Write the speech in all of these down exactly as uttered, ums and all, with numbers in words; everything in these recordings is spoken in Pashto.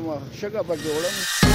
شګه پکې وړم.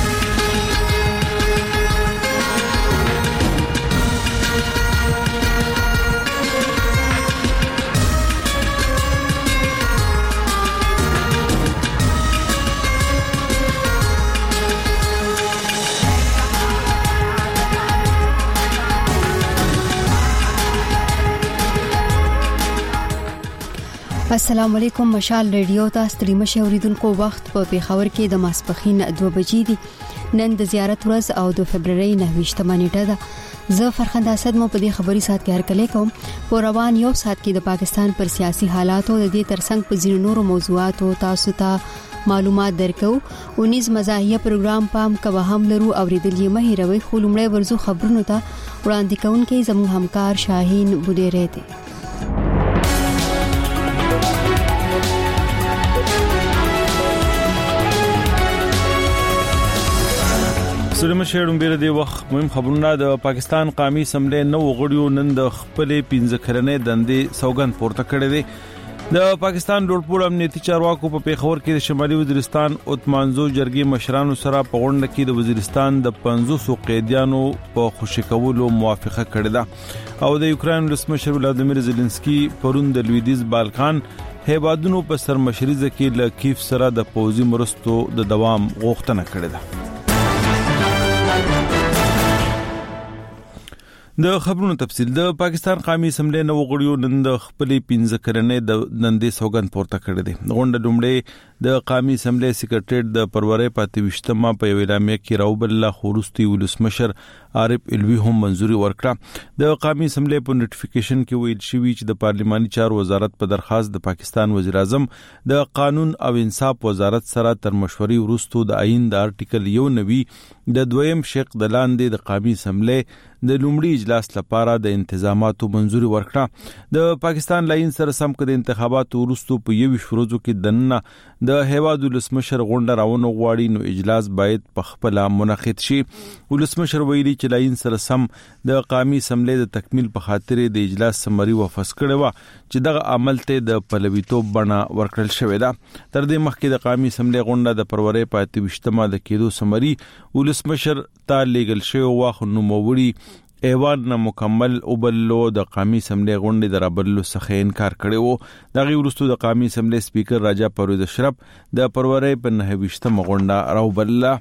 السلام علیکم. مشال ریډیو ته ستړي مشه اوریدونکو وخت په پیښور کې د ماسپخین دوه بجې دي. نن د زیارت ورځ او د فبرवरी نهه نیټه ده. زه فرخنده اسد مو په دې خبري سات کې هرکلی کوم. په روان یو سات کې د پاکستان پر سیاسي حالاتو د دې ترڅنګ په ځینو نورو موضوعاتو تاسو ته معلومات درکو. اونیز مزاحیه پروګرام پام کوه هم لرو اوریدل یې مه هیروئ. خو لومړی ورزو خبرونو ته وړاندې کوونکې زموږ همکار شاهین بودیری دی. سلام شهرم بیر دی وخت مهم خبرونه. د پاکستان قومي اسمبلی نو غړیو نن د خپل پنځه کلنې دندې سوګند پورته کړې دي. د پاکستان ډوړپوړ امنیتي چارواکو په پیښور کې د شمالي وزیرستان اتمانزو جرګې مشرانو سره په غونډه کې د وزیرستان د پنځوس قیدیانو په خوشی کولو موافقه کړې ده او د یوکرين ولسمشر ولادیمیر زيلنسکي پرون د لویدیز بالکان هیوادونو په سرمشريزه کې ل کیف سره د پوزي مرستو د دوام غوښتنه کړې ده. د خبرونو تفصیل. د پاکستان قومي اسمبلی نو غړیو نن د خپل پنځه کلنې د نندې سوګند پورته کړې دي. غونډه لومړی د قومي اسمبلی سیکریټریټ د فبرवरी پاتويشتمه په اعلامیه کې راوبل الله خورستي ولسمشر عارف الوی هم منځوري ورکړه. د قومي اسمبلی په نوټیفیکیشن کې ویل شوی چې د پارلماني چارو وزارت په درخواست د پاکستان وزیر اعظم د قانون او انصاف وزارت سره تر مشورې وروسته د آئین د ارټیکل یو نوي د دویم شق د لاندې د قومي اسمبلی د لومړي اجلاس لپاره د انتظاماتو منځوري ورکړه. د پاکستان لاین سره سم کړي انتخاباتو وروسته په یو شروزو کې دننه د هیواد ولسمشر غونډه راونه غواړي نو اجلاس باید په خپل منعقد شي. ولسمشر ویلي چې لاین سره سم د قومي اسمبلی د تکمیل په خاطر د اجلاس سمري وفس کړي و چې دغه عمل ته د پلویتوب بڼه ورکړل شوې ده. تر دې مخکې د قومي اسمبلی غونډه د فبرवरी پاتويشتمه د کېدو سمري ولسمشر ته لیګل شوی واخ نو موړي ایوان نه مکمل اوبلو د قومي اسمبلی غونډې درابلو څخه انکار کړی وو. دغه وروسته د قومي اسمبلی سپیکر راجا پرویز اشرف د فبرवरी په نهه ویشتمه غونډه راوبله.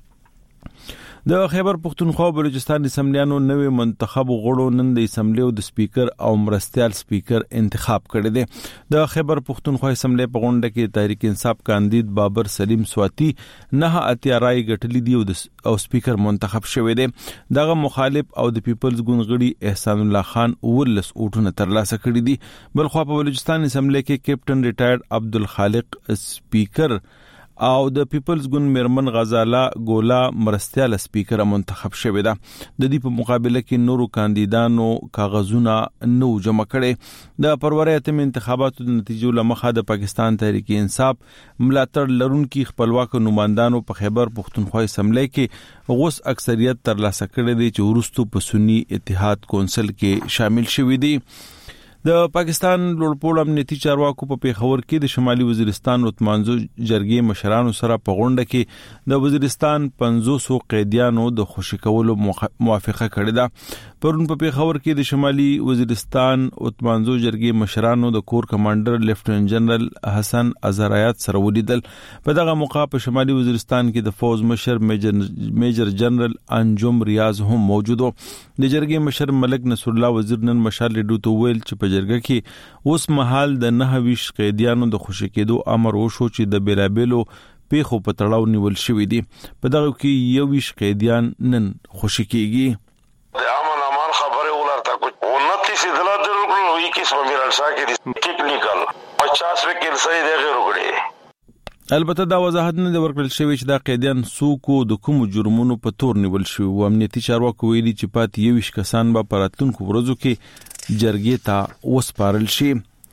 د خیبر پختونخوا بلوچستان اسمبلیانو نوې منتخب غړو نن د اسمبلی او د سپیکر او مرستيال سپیکر انتخاب کړی دی. د خیبر پختونخوا اسمبلی په غونډه کې تحریک انصاف کاندید بابر سلیم سواتی نه اتیا رای ګټلې دی او سپیکر منتخب شوی دی. دغه مخالف او د پیپلز ګوند غړي احسان الله خان ولس اوټونه ترلاسه کړی دي. بلخو په بلوچستان اسمبلی کې کیپټن ریټایرډ عبدالخالق سپیکر او د پیپلز ګوند میرمن غزاله ګولا مرستيال سپیکر منتخب شوی ده. د دې په مقابله کې نورو کاندیدانو کاغذونه نو جمع کړي. د فبرवरी اتم انتخاباتو د نتیجو لمخه د پاکستان تحریک انصاف ملاتړ لرونکي خپلواک نمائندانو په خیبر پختونخوا اسمبلی کې غوس اکثریت ترلاسه کړي دي چې ورستو په سنی اتحاد کونسل کې شامل شوي دي. د پاکستان لوړپوړ امنیتي چارواکو په پیښور کې د شمالي وزیرستان اتمانزو جرګې مشرانو سره په غونډه کې د وزیرستان پنځوس قیدیانو د خوشی کولو موافقه کړې ده. پرون په پیښور کې د شمالي وزیرستان اتمانزو جرګې مشرانو د کور کمانډر لیفټننټ جنرال حسن ازرایات سره ولیدل. په دغه موقع په شمالي وزیرستان کې د فوز مشر میجر میجر جنرال انجم ریاض هم موجود و. د جرګې مشر ملک نصر الله وزیر نن مشال ریډیو ته ویل چې په جرګه کې اوس مهال د نهه ویش قیدیانو د خوشی کېدو امر وشو چې د بیلابلو پیښو په تړاو نیول شوی دي. په دغه کې یو ویش قیدیان نن خوشی کېږي. د امن امان خبره ولرته کو انتیس اطلاع درکړو وی کې سم میرالسا کې ټیکنیکل پچاس وکیل صحیح دی غیر وګړي. البته دا وضاحت نه ورکړل شوی چې دا قیدیان څوک د کوم جرمونو په تور نیول شوی او امنیتي چارواکو ویلي چې پات یو ویش کسان به پراتونکو ورځو کې جرګې ته وسپارل شي.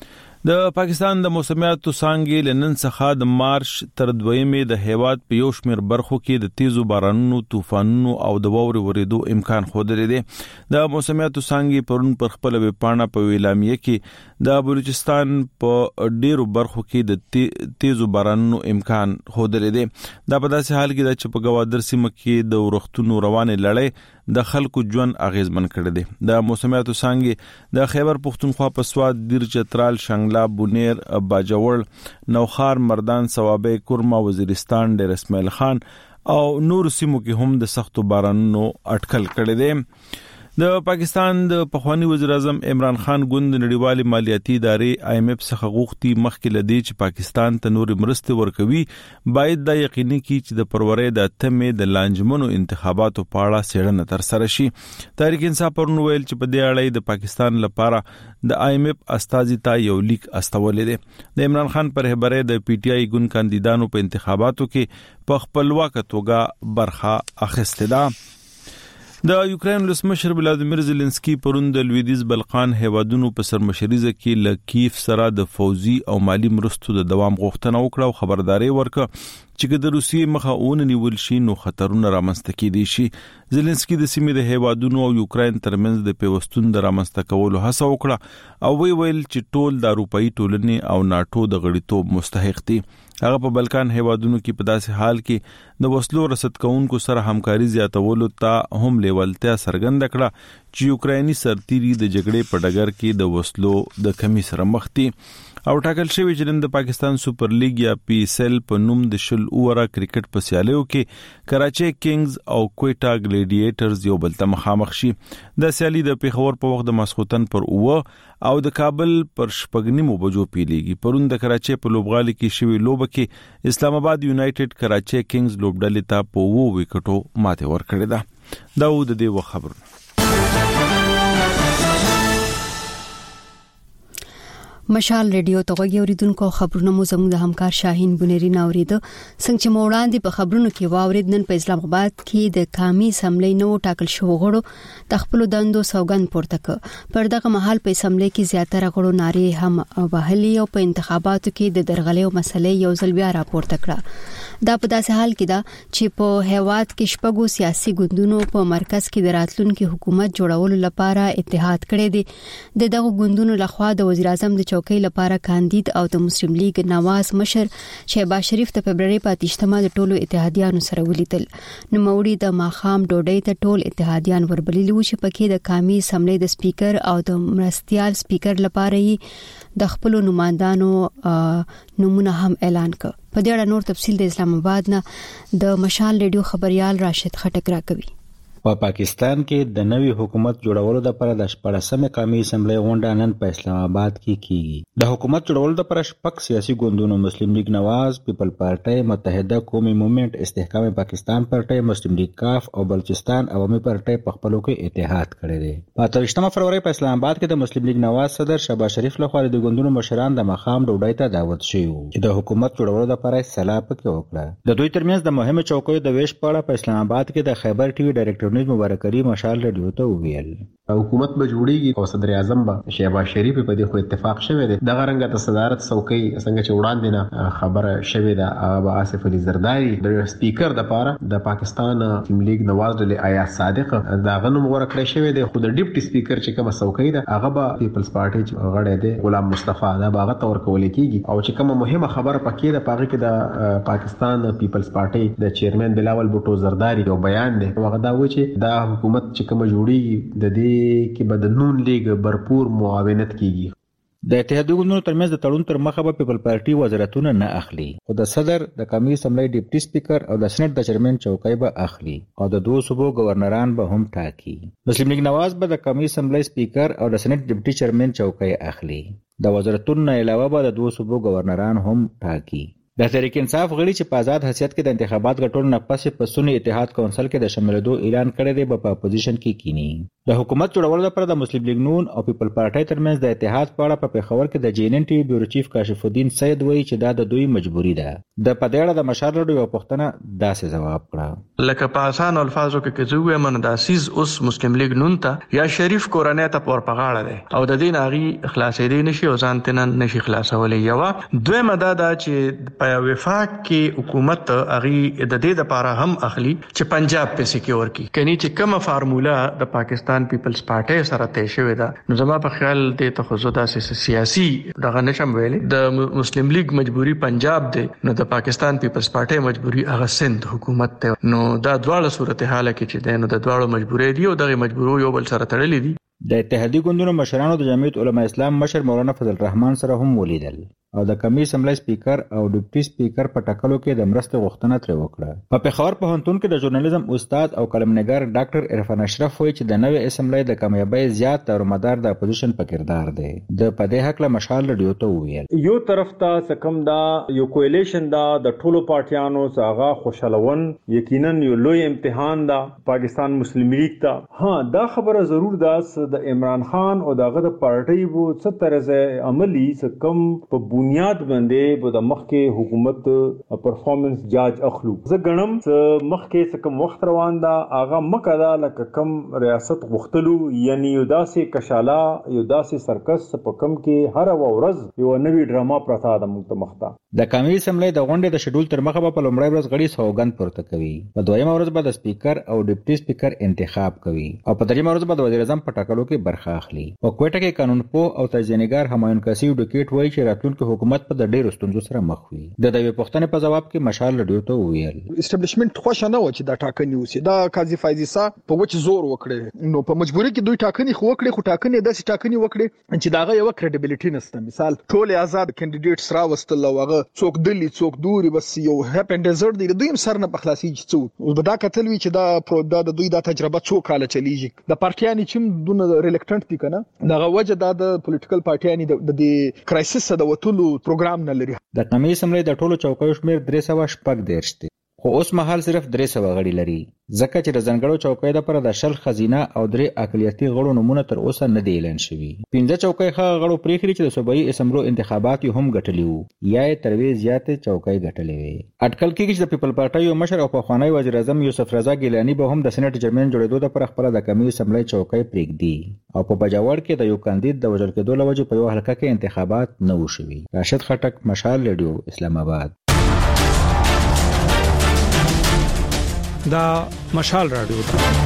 د پاکستان د موسمیاتو څانګې لنن څخه د مارچ تر دویمې د هیواد په یو شمېر برخو کې د تیزو بارانونو، طوفانونو او د واورې ورېدو امکان ښودلی دی. د موسمیاتو څانګې پرون پر خپل ویبپاڼه په اعلامیه کې د بلوچستان په ډیرو برخو کې د تیزو بارانونو امکان ښودلی دی. دا په داسې حال کې ده چې په ګوادر سیمه کې د ورښتونو روانې لړۍ د خلکو ژوند اغیزمن کړی دی. د موسمیاتو څانګې د خیبر پښتونخوا په سوات، دیر چترال، شنګلا، بونیر، باجوړ، نوخار، مردان، صوابۍ، کرما، وزیرستان، ډیر اسماعیل خان او نور سیمو کې هم د سختو بارانونو اټکل کړی دی. د پاکستان د پخوانی وزیر اعظم عمران خان ګوند نړیوالې مالیاتي ادارې آی ایم ایف څخه غوښتي مخکې لدی چې پاکستان ته نور مرستې ورکوي باید دا یقیني کړي چې د فروری د اتمې د لانجمنو انتخاباتو په اړه څېړنه ترسره شي. تحریک انصاف پرون ویل چې په دې اړه د پاکستان لپاره د آی ایم ایف استازي ته یو لیک استولې دی. د عمران خان پر رهبرۍ د پی ټی آی ګوند کاندیدانو په انتخاباتو کې په خپلواکه توګه برخه اخیستې ده. د یوکرين ولسمشر ولادیمیر زيلنسکي پرون د لویدیز بلقان هیوادونو په سرمشریزه کې ل کیف سره د فوزي او مالی مرستو د دوام غوښتنه وکړه او خبرداري ورکړه چې د روسیې مخه اون نیول شي نو خطرونه رامنځته کېدي شي. زيلنسکي د سیمې د هیوادونو او یوکرين ترمنځ د پیوستون د رامنځته کولو هڅه وکړه او وی ویل چې ټول د اروپאי ټولنې او ناتو د غړیتوب مستحق دي. هغه په بلکان هیوادونو کې په داسې حال کې د وسلو رسد کوونکو سره همکاري زیاتولو ته هم لیوالتیا څرګنده کړه چې یوکراني سرتیري د جګړې په ډګر کې د وسلو د کمی سره مخ دي. او ټاکل شوی چې د پاکستان سپر لیګ یا پی ایس ایل په نوم د شل اوره کرکټ په سیالیو کې کراچي کینګز او کویټا ګلیډیټرز یو بل ته مخامخ شي. د سیالي د پیښور په وخت د ماسخوتن پر اوه او د کابل پر شپږ نیمو بجو پیلېږي. پرون د کراچي په لوبغالي کې شوی لوبه کې اسلام آباد یونایټډ کراچي کینګز لوبډلې ته په اوه وکټو ماته ورکړې ده. دا و د دې خبرونه. مشال ریډیو ته غوږی اوریدونکو خبرونه مو زموږ د همکار شاهین بنيري ناوریده. څنګه چې موړاندې په خبرونو کې واورید نن په اسلام آباد کې د قومي اسمبلی نو ټاکل شو غړو د خپل دندو سوګند پورته ک. پر دغه مهال په اسمبلی کې زیاتره غړو ناري هم وهلي او په انتخاباتو کې د درغلې مسلې یو ځل بیا راپورته کړه. دا په داسې حال کې ده چې په هیواد کې شپږو سیاسي ګوندونو په مرکز کې د راتلونکي حکومت جوړولو لپاره اتحاد کړی دی. د دغه ګوندونو لخوا د وزیر اعظم د چوکۍ لپاره کاندید او د مسلم لیگ نواز مشر شهباز شریف د فبرवरी په اتشتمه د ټولو اتحادیانو سره ولیدل. نو موړي د ماخام ډوډۍ ته ټول اتحادیان وربللی و چې پکې د قومي اسمبلی د سپیکر او د مرستيال سپیکر لپاره د خپل نمائندانو نمونه هم اعلان کړ. په دې اړه نور تفصیل د اسلام آباد نه د مشال ریډیو خبريال راشد خټک راکوي. په پاکستان کې د نوي حکومت جوړولو لپاره د شپږمې قومي اسمبلی غونډه نن په اسلام آباد کې کیږي. د حکومت جوړولو لپاره شپږ سیاسي ګوندونو مسلم لیگ نواز، پیپل پارټي، متحده قومي موومېنټ، استحکام پاکستان پارټي، مسلم لیگ کاف او بلوچستان عوامي پارټي په خپلو کې اتحاد کړی دی. په اتویشتمه فروری په اسلام آباد کې د مسلم لیگ نواز صدر شهباز شریف لخوا د ګوندونو مشران د مخام ډوډۍ ته دعوت شوي وو چې د حکومت جوړولو لپاره سلا پکې وکړه. د دوی ترمنځ د مهمه چوکیو د ویش په اړه په اسلام آباد کې د خیبر ټي وي ډایرکټر مبارک کریم مشال ریډیو ته ویل حکومت به جوړیږي او صدر اعظم به شهباز شریف په دې خو اتفاق شوی دی. دغه رنګه د صدارت څوکۍ څنګه چې وړاندې نه خبره شوې ده هغه آصف علي زرداری د سپیکر د پاره د پاکستان مسلم لیگ نواز ډلې آیات صادق دا غنوم ورکړی شوی دی. خو د ډیپټي سپیکر چې کومه څوکۍ ده هغه به پیپلز پارټي غړی دی غلام مصطفی دا باغ ته ورکول کیږي او چې کومه مهمه خبره پکې ده پاره کې د پاکستان پیپلز پارټي د چیرمن بلاول بوټو زرداری یو بیان دی هغه دا و چې دا حکومت چې کوم جوړیږي د دې کې به د نون لیگ برپور معاونت کیږي. د اتحادیو ګوندونو ترمنځ د تړون تر مخه به پیپل پارټي وزارتونه نه اخلي خو د صدر د قومي اسمبلی ډیپټي سپیکر او د سېنات د چیرمن چوکۍ به اخلي او د دوه صوبو گورنران به هم ټاکي. مسلم لیگ نواز به د قومي اسمبلی سپیکر او د سېنات ډیپټي چیرمن چوکۍ اخلي. د وزارتونو علاوه به د دوه صوبو گورنران هم ټاکي. د تحریک انصاف غړي چې په آزاد حیثیت کې د انتخابات غټول نه پسې په سنی اتحاد کونسل کې د شاملېدو اعلان کړی دی په اپوزیشن کې کینی. د حکومت جوړولو لپاره د مسلم لیگ نون او پیپل پارټي ترمنځ د اتحاد په اړه په پیښور کې د جینن ټي بیورو چیف کاشف الدین سید وایي چې دا د دوی مجبوري ده. د پدېړه د مشال رډو یو پښتنه داسې جواب کړه لکه په آسان الفاظو کې کې زوی من د اسیز اوس مسلم لیگ نون ته یا شریف کورنۍ ته پور پغاړه ده او د دین اغي خلاصې دي نشي او ځان تنن نشي خلاصولې. یو دوی مدد چې په وفاق کې حکومت اغي د دې لپاره هم اخلي چې پنجاب په سکیور کی کني چې کومه فارمولا د پاکستان پیپلز پارټي سره طے شوې ده. نو زما په خیال د تخصصدا سیاسي دغه نشم ویلې د مسلم لیگ مجبوری پنجاب دی نو د پاکستان پیپلز پارټي مجبوری هغه سند حکومت ته. نو دا دواړه صورتحال کې چې د نو د دواړو مجبورې دي او دغه مجبورو یو بل سره تړلې دي. د اتحادیه ګوندونو مشرانو د جمعیت علماء اسلام مشر مولانا فضل الرحمن سره هم ولیدل او د کمی اسمبلی سپیکر او ډیپټي سپیکر په ټاکلو کې د مرستې غوښتنه ترې وکړه. په پیښور پوهنتون کې د ژورنالیزم استاد او قلمنګار ډاکټر عرفان اشرف وایي چې د نوې اسمبلی د کامیابی زیات دارومدار د اپوزیشن په کردار دی. د پدې حق له مشال رډیو ته وویل یو طرف ته سکم دا یو کولیشن دا د ټولو پارټیانو څخه خوشالون یقینا یو لوی امتحان دا پاکستان مسلم لیگ ته. ها دا خبره ضرور ده د عمران خان او دغه د پارټي وو څه طرز عملی سکم په بنیاد باندې په د مخکې حکومت پرفارمنس جاج اخلو. زه غنم مخکې سکم وخت روان دا اغه مکدا لکه کم ریاست غختلو یعنی یو داسې کشاله یو داسې سرکس په کم کې هر ورځ یو نوې ډراما پرتا د مختمخته. د کمی اسمبلی د غونډې د شډول تر مخه په لومړی ورځ غړي سوګند پورته کوي. په دویمه ورځ به د سپیکر او ډیپټي سپیکر انتخاب کوي او په دریمه ورځ به د وزیر اعظم په ټاکلو کې برخه اخلي. په کوټه کې قانون پوه او تجزیه‌نګار همایون کاسیو ډکیټ وایي چې راتلونکي حکومت په د ډېرو ستونزو سره مخ وي. د دې پوښتنې په جواب کې مشال رډیو ته وویل اسټابلیشمنت خوښ نه و چې دا ټاکنې وسی دا قاضي فایزیسا په وچ زور وکړي نو په مجبوري کې دوی ټاکنې خو وکړي خو ټاکنې داسې ټاکنې وکړي چې داغه یو کریډیبিলিټی نشته. مثال ټول آزاد کینډیډیټس راوستل او هغه څوک دلی څوک دوري بس یو هپ اند ډیزرټ دی دوی هم سر نه بخلاصي چې څو دا کتل وی چې دا پرودا د دوی دا تجربه څو کال چلیږي. د پارټیانی چې دونه ریلیکټنټ دي کنه دغه وجه دا د پولیټیکل پارټیانی د د کرایسس د وټولو پروګرام نه لري. د کمی اسمبلی د ټولو چوکیو شمیر درې سوه شپږ دېرش دی خو اوس مهال صرف درې سوه غړي لري ځکه چې د ځنګړو چوکیو لپاره د شل خزینه او درې اقلیتي غړو نمونه تر اوسه نه دی اعلان شوي. پنځه چوکۍ هغه غړو پریښي چې د صوبایي اسمبلو انتخابات یې هم ګټلي وو یا یې تر وې زیاتې چوکۍ ګټلې وې. اټکل کېږي چې د پیپل پارټي یو مشر او پخوانی وزیر اعظم یوسف رضا ګیلاني به هم د سېنات چیرمن جوړېدو لپاره خپله د کمی اسمبلی چوکۍ پرېږدي او په بجاور کې د یو کاندید د وژل کېدو له وجې په یو حلقه کې انتخابات نه وو شوي. راشد خټک، مشال رادیو، اسلام آباد. دا مشال رادیو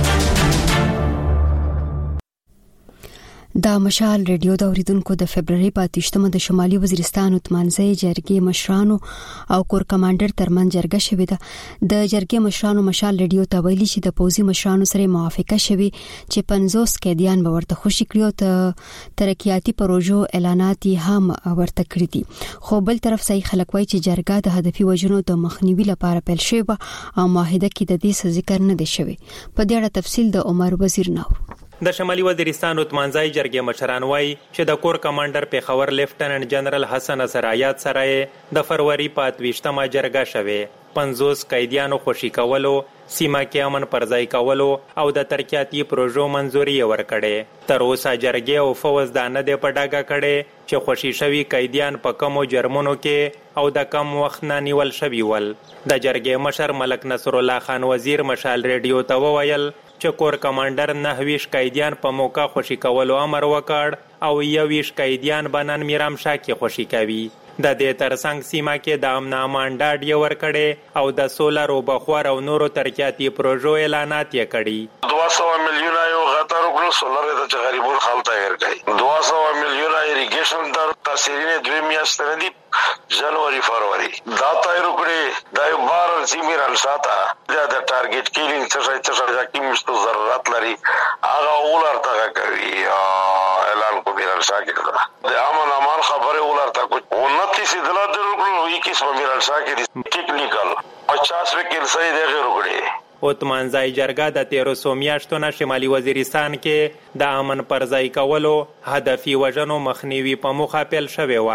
دا مشال رادیو د اوریدونکو د فبرवरी په اتشتمه د شمالي وزیرستان اتمانځي جرګې مشرانو او کور کمانډر ترمن جرګه شوې ده. د جرګې مشرانو مشال رادیو ته ویلي چې د پوزي مشرانو سره موافقه شوې چې پنځوس قیدیان به ورته خوشي کړي او ته ترقیاتي پروژو اعلانات هم ورته کړی دي. خو بل طرف صحیح خلک وایي چې جرګه د هدفي وژنو د مخنیوي لپاره پیل شوې او معاهده کې د دې څه ذکر نه دی شوی. په دې اړه تفصیل د عمر وزیر نور. د شمالي وزیرستان اتمانځي جرګې مشران وایي چې د کور کمانډر پیښور لیفټننټ جنرال حسن اسرایات سره د فروری په اتویشتمه جرګه شوه. پنځوس قیدیانو خوشي کولو، سیمه کې امن پرځای کولو او د ترقیاتي پروژو منځوري ورکړې. تر اوسه جرګې او فوز دا نه دی په ډاګه کړي چې خوشي شوي قیدیان په کومو جرمونو کې او د کم وخت نه نیول شوي ول. د جرګې مشر ملک نصر الله خان وزیر مشال رادیو ته وویل چې کور کمانډر نه ویش قیدیان په موقع خوشي کولو امر وکړ او یو ویش قیدیان بنن میرامشاه کې خوشي کوي. د دې ترڅنګ سیمه کې د امن امان ډاډ یې ورکړي او د سولر او بخور او نورو ترقیاتي پروژو اعلانات یې کړي. دوه سوه میلیونه یو غتر وکړو سولر د غریبو خلک ته ورکړي. دوه سوه میلیونه اریګیشن در تاثیرینه دوی میاشتې دي جنوري فروری دا تایر وکړي دا یو بار سیمه رالساته دا د ټارګټ کیلینګ څه څه ځکه مشته ضرورت لري هغه ولرته کوي اعلان کو بیرال شاکر د امن امان خبره ولرته کو उनतीस इदला दरुकलो इक्कीस मिरल साके टेक्निकल पचास वकील सही देखे रुकड़े. اتمانځي جرګه د تیرو سو میاشتو نه شمالي وزیرستان کې د امن پرځای کولو هدفي وژنو مخنیوي په موخه پیل شوې وه.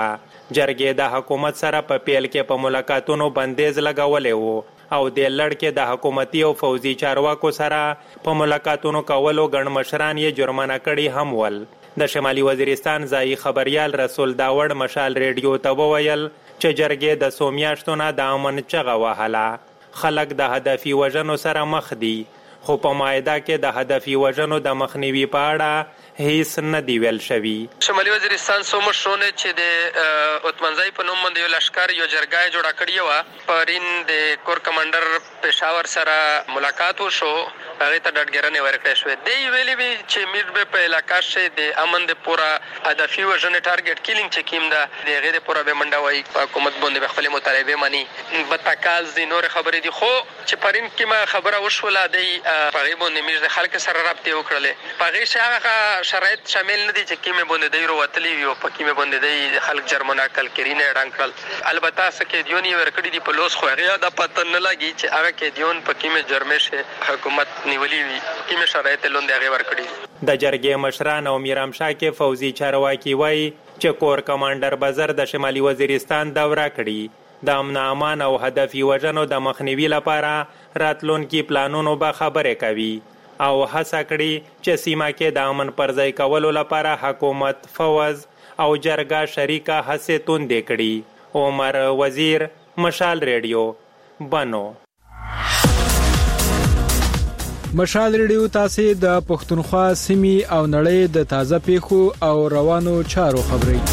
جرګې د حکومت سره په پیل کې په ملاقاتونو بندیز لګولې وو او د لړ کې د حکومتي او فوزي چارواکو سره په ملاقاتونو کولو ګڼ مشران یې جرمانه کړي هم ول. د شمالي وزیرستان ځایي خبریال رسول داوړ مشال ریډیو ته وویل چې جرګې د څو میاشتو نه د امن چغه وهله. خلک د هدفي وژنو سره مخ دي، خو په معاهده کې د هدفي وژنو د مخنیوي په اړه هیڅ نه دی ویل شوي. شمالي وزیرستان څو مشرونه چې د عثمانزای په نوم باندې یو لښکر یو جرګه جوړه کړې وه، پرین د کور کمانډر پېښور سره ملاقات وشو، هغې ته ډاډګیرنې ورکړې شوې. دی ویلي وي چې میر به په علاقه کې د امن د پوره هدفي وژنې ټارګېټ کیلینګ چې کیم ده د هغې د پوره به منډه وایي، په حکومت باندې به خپلې مطالبې مني. بدتکاز دي نورې خبرې دي، خو چې پرین کې ما خبره وشوله دی په هغې باندې میر د خلکو سره رابطې وکړلې. په هغې چې هغه شرایط شامل نه دي چې کیمې باندې دی روتلي وي او په کیمې باندې دی خلک جرمونه کړل، کرینه یې ډنګ کړل. البته څه قیدیون یې ورکړي دي په لوس، خو هغې دا پته نه لګي چې هغه قیدیون په کیمې جرمې شي حکومت نیولي وي، کیمې شرایط یې لاندې هغې ورکړي. د جرګې مشران او میرامشاه کې فوزي چارواکي وایي چې کور کمانډر بزر د شمالي وزیرستان دوره کړي، د امن امان او هدفي وژنو د مخنیوي لپاره راتلونکي پلانونو به خبرې کوي او هڅه کړي چې سیمه کې د امن پر ځای کولو لپاره حکومت، فوز او جرګه شریکه هڅې توندې کړي. عمر وزیر، مشال ریډیو، بنو. مشال ریډیو تاسو د پښتونخوا سیمې او نړۍ د تازه پیښو او روانو چارو خبري.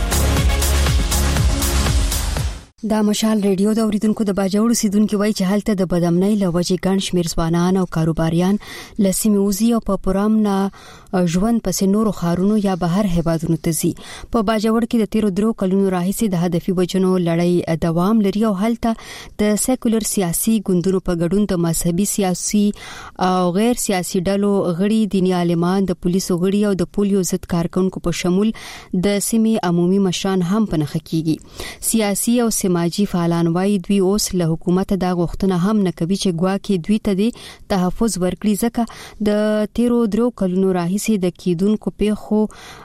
دا مشال ریډیو د اوریدونکو د باجوړ سیدونکو وای چې حالت د بدامنۍ لوجې ګڼ شمیر ځوانان او کاروباریان لسیمه وزي او په پرام نه ژوند پسې نورو خارونو یا بهر هیوادونو ته ځي. په باجوړ کې د تیرو درو کلونو راهیسې د هدفي وجنو لړۍ دوام لري او حالت د سیکولر سیاسي ګوندونو په ګډون د مذهبي سیاسي او غیر سیاسي ډلو غړي، دیني عالمان، د پولیسو غړي او د پولیو ضد کارکونکو په شمول د سیمې عمومي مشران هم په نخ کېږي. سیاسي او سماجی فعالان وایي دوی اوس له حکومت د غوښتنه هم نه کوي چې ګواکې دوی ته د تحفظ ورکړي، ځکه د تیرو درو کلونو راهیسې د کیدونکو پیښو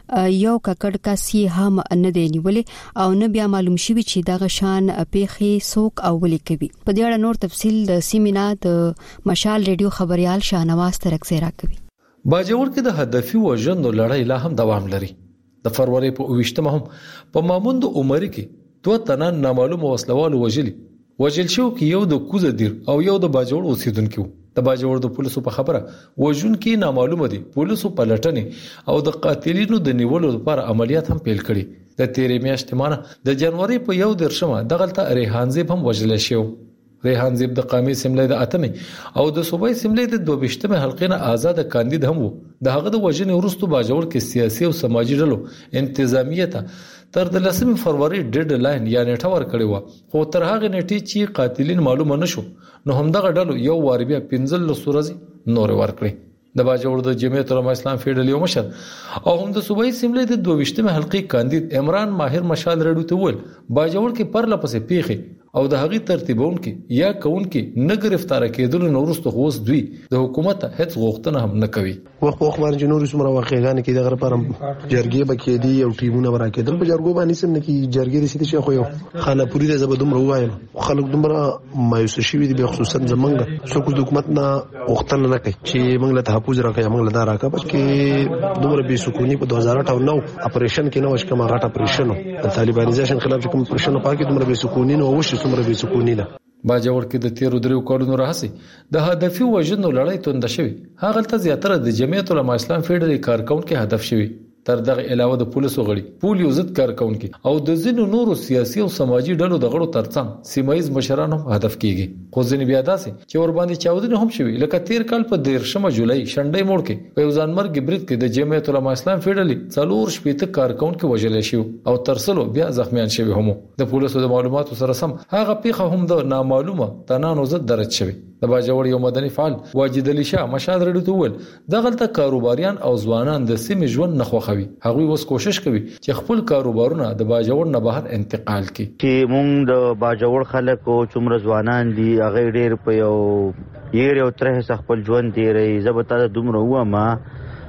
یو ککړ کاسي هم نه دی نیولې او نه بیا معلوم شوی چې دغه شان پیښې څوک او ولې کوي. په دې اړه نور تفصیل د سیمینا د مشال ریډیو خبريال شاهنواز ترکزی راکوي. باجوړ کې د هدفي وژنو لړۍ لا هم دوام لري. د فروری په اوویشتمه هم په ماموند عمر کې دوه تنه نامعلوم وسلوال وژلي وژل شو کې یو د کوزه دیر او یو د باجوړ اوسیدونکو. د باجوړ د پولیسو په خبره وژون کې نامعلومه دي. پولیسو په لټنې او د قاتلینو د نیولو لپاره عملیات هم پیل کړي. د تیرې میاشتې مانه د جنوري په یو درشمه دغلطه ریحان زیب هم وژل شو. ریحان زیب د قامي سملې د اتمه او د صوبای سملې د دوبشتمه حلقې نه آزاد کاندید هم وو. د هغه د وژنې وروسته باجوړ کې سیاسي او سماجی ډلو انتظامیه تر د لسمې فروری ډیډ لاین یا نیټه ور کړی و، خو تر هغه نیټې چې قاتلین معلومه نشو نو همدغه ډلو یو وار بیا پنځل لسورځي نور ور کړی. د باجوړ د جمعیت العلماء اسلام فیډرال یو مشر او هم د صوبایي سیملې د دویشتمه حلقې کاندید عمران ماهر مشال رډو ته ول باجوړ کې پر لپسې پیخي او د هغې ترتیبون کې یا کون کې نه گرفتار کېدل نو وروسته خوس دوی د حکومت هیڅ غوښتنه هم نه کوي. وخت وخت باندې نور سمره واقعګان کې دغه لپاره جرګې بکې دي او ټیمونه ورا کېدل په جرګو باندې سم نه کې جرګې د سیته خو یو خانه پوری د زبدوم روایم خلک دومره مایوس شوي دي به خصوصا زمونږ څوک د حکومت نه غوښتنه نه کوي چې موږ له تحفظ راکړي موږ له دا راکړه بس کې دومره بې سکونی په دوه هزار اته نو اپریشن کې نو شکه غټ اپریشن د طالبانیزیشن خلاف کوم اپریشن پاکي دومره بې سکونی نو وشي دومره بې سکونی ده. باجوړ کې د تیرو درو کارونو راهسي د هدفي وژنو لړۍ توند شوی. هغه ته زیاتره د جمعیت العلماء اسلام فیډرال کارکونکو هدف شوی. تر دغه علاوه د پولیسو غړي، پولیو ضد کارکونکو او د ځینو نورو سیاسي او سماجی ډلو د غړو ترڅنګ سیمایي مشران هم هدف کیږي. خو ځینې بیا داسې چې ور باندې چاودنه هم شوی لکه تیر کال په دیرشمه جولای شنډای موړ کې په ځانمرګ برید کې د جمعیت العلماء اسلام فیډرال څلور شپېته کارکونکو وژل شو او ترسلو بیا زخمیان شوی هم. د پولیسو د معلوماتو سره سم هغه پیښه هم د نامعلومه تنانو ضد درج شوی. د باجوړ یو مدني فعال واجد علي شاه مشال رډو ته ول دغلطه کاروباریان او ځوانان د سیمې ژوند نه خوښوي. هغوی اوس کوشش کوي چې خپل کاروبارونه د باجوړ نه بهر انتقال کړي. چې مونږ د باجوړ خلکو څومره ځوانان دي هغه ډېر په یو یې یو ترې خپل ژوند دی زبته دومره و ما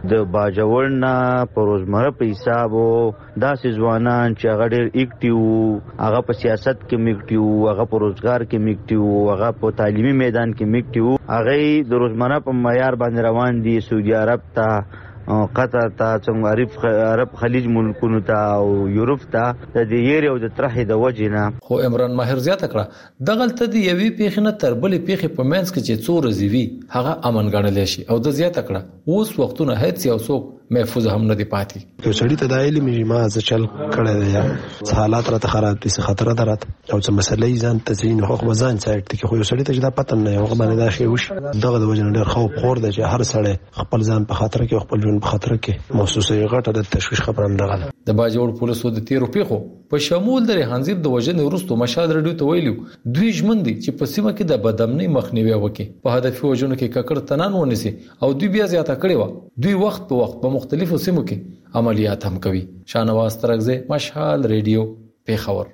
د باجوړ نه په روزمره په حساب داسې ځوانان چې هغه ډېر اکټیو، هغه په سیاست کې میکټیو، هغه په روزګار کې میکټیو، هغه په تعلیمي میدان کې میکټیو، هغه د روزمره په معیار باندې روان دي سعودي عرب ته، قطر ته، څنګه عرب خلیج ملکونو ته او یورپ ته د دې یری او د ترحې د وجې نه. خو عمران ماهر زیاته کړه دغلته د یوې پیښې نه تر بلې پیښې په منځ کې چې څو ورځې وي هغه امن ګڼلی شي، او د زیاته کړه اوس وختونه هیڅ یو څوک محفوظ هم نه دی پاتې. یو سړی ته د علم ما ز چل کړی دی یا حالات راته خراب دي، خطر درات او څه مسلې ځان ته ځین خو ځان سایت کې خو یو سړی ته دا پته نه یو باندې دا شی وش دغه د وجه ډېر خوف خور دی چې هر سړی خپل ځان په خطر کې خپل ژوند په خطر کې محسوسه غټه د تشویش خبره نه راغله. د باجوړ پولیسو د تیرو پیښو په شمول د ریحانزیب د وجنې وروسته مشال رډیو ته ویلو دوی ژمن دي چې په سیمه کې د بدامنۍ مخنیوي وکړي، په هدفي وجنو کې ککړ تنان ونیسي، او دوی بیا زیاته کړي و دوی وخت په وخت په مختلفو سیمو کې عملیات هم کوي. شانواز ترغزه، مشال ریډیو، پیښور.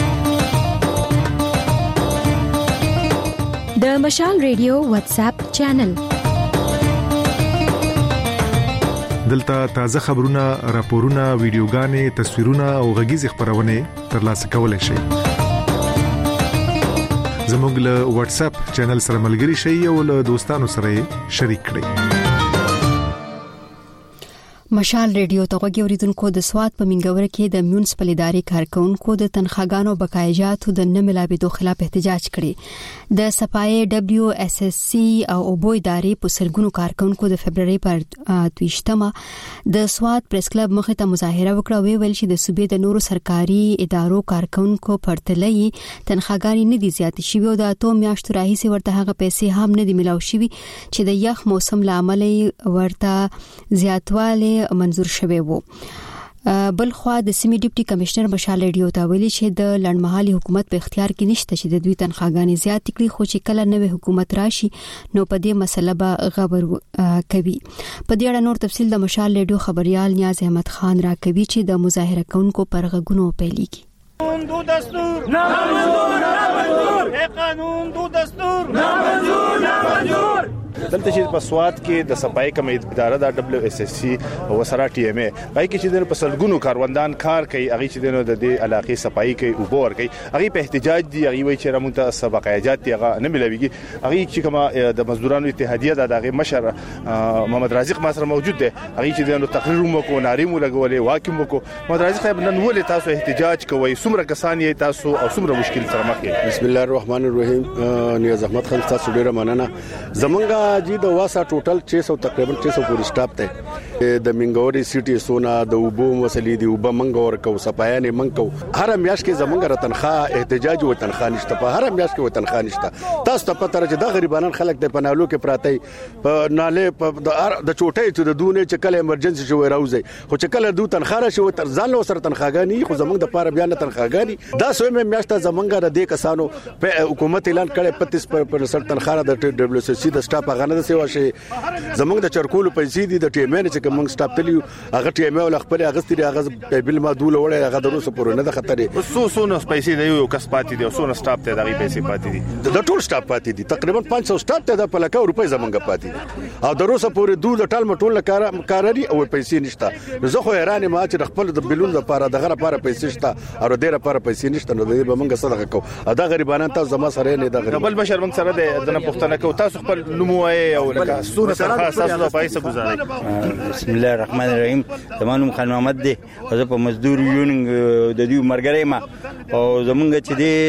د مشال ریډیو واتس اپ چینل دلته تازه خبرونه، راپورونه، ویډیوګانې، تصویرونه او غږیز خبرونه ترلاسه کولای شئ. زموږ له واتس اپ چینل سره ملګري شئ او له دوستانو سره شریک کړئ. مشال ریډیو ته غوږی اوریدونکو د سواد په منګور کې د میونسپل ادارې کارکونکو د تنخواګانو بقایجاتو د نه ملابېدو خلاف احتجاج کړي. د صفای دبليو اس اس سی او اوبو ادارې په سلګونو کارکونکو د فبرवरी پر دویشتمه د سواد پریس کلب مخې ته مظاهره وکړه، وی ویل چې د صوبې د نورو سرکاري ادارو کارکونکو پرتلې تنخواګانې نه دي زیات شوي او د اتو میاشتو راهیسې ورته هغه پیسې هم نه دي ملاو شوي چې د یخ موسم لامل ورته زیاتواله منظور شوی وو. بل خو د سیمې ډیپټي کمشنر مشال ریډیو ته ویلي چې د لړمحالي حکومت په اختیار کې نشته چې د دوی تنخواګانې زیات کړي، خو چې کله نوې حکومت راشي نو په دې مسله به خبر کوي. په دې اړه نور تفصیل د مشال ریډیو خبريال نیاز احمد خان را کوي چې د مظاهره کوونکو پر غږونو پیلېږي. قانون دو دستور نامنظور نامنظور قانون دو دستور نامنظور نامنظور. دلته چې په سواد کې د صفای کمی اداره د دبليو اس اس سی او سره ټي ام ای پای کې چې د پسلګونو کاروندان کار کوي، هغه چې د دې علاقې صفای کوي او بور کوي، هغه په احتجاج دي، هغه وایي چې رمونته سبقایجات هغه نه ملويږي. هغه چې کومه د مزدورانو اتحادیه د هغه مشر محمد رازق ما سره موجود دی، هغه چې د تقریر مو کو ناریم لګولې واکم کو. محمد رازق صاحب نن ولې تاسو احتجاج کوي؟ څومره کسان یې تاسو او څومره مشکل سره مخ یې؟ بسم الله الرحمن الرحیم. نیاز احمد خان تاسو ډیره مننه. زمونږه جی د واسه ټوټل छह सौ تقریبا छह सौ پورې سټاپ ته د منګوري سټي سونا د وبو مسلې دی وب منګور کو صفایانه منکو هر میاش کې زمونږ را تنخواه احتجاج او تنخواه نشته، په هر میاش کې و تنخواه نشته. تاسو ته پته راځي د غریبانو خلک د پنالو کې پراته په ناله په د چوټۍ ته د دونه چې کله ایمرجنسي شوی راوځي، خو چې کله دو تنخواه راشي و تر ځان له سره تنخواګانی خو زمونږ د پاره بیان تنخواګانی دا سوې مې میاشت زمونږ را دې کسانو په حکومت اعلان کړي پچیس پرسنټ تنخواه د دبليو اس سی د سټاپ غنه د سیوا شي. زمونږ د چرکولو پیسې دي د ټیمن چې کوم سټاپ تلیو هغه ټیمه ول خپل اغستري هغه بل ما دوله وړه هغه د روسو پورې نه د خطرې سو سو نو پیسې دی یو کس پاتې دی، سو نو سټاپ ته دغه پیسې پاتې دي، د ټول سټاپ پاتې دي تقریبا पाँच सौ سټاپ ته د پلکا روپۍ زمونږ پاتې دي او د روسو پورې دوه د ټال مټول کار کارري او پیسې نشته. زه خو ایران ما چې خپل د بلون لپاره دغه لپاره پیسې شته او د دې لپاره پیسې نشته، نو د موږ صدقه کو ادا غریبانان تاسو زما سره نه د غریب بل بشر موږ سره د نه پښتنه کو تاسو خپل نموای او لکه سونه سره تاسو د پیسې گزاري. بسم الله الرحمن الرحیم. زمانو خان محمد دی او زه په مزدور یونینګ د دې مرګري ما او زمونږ چې دی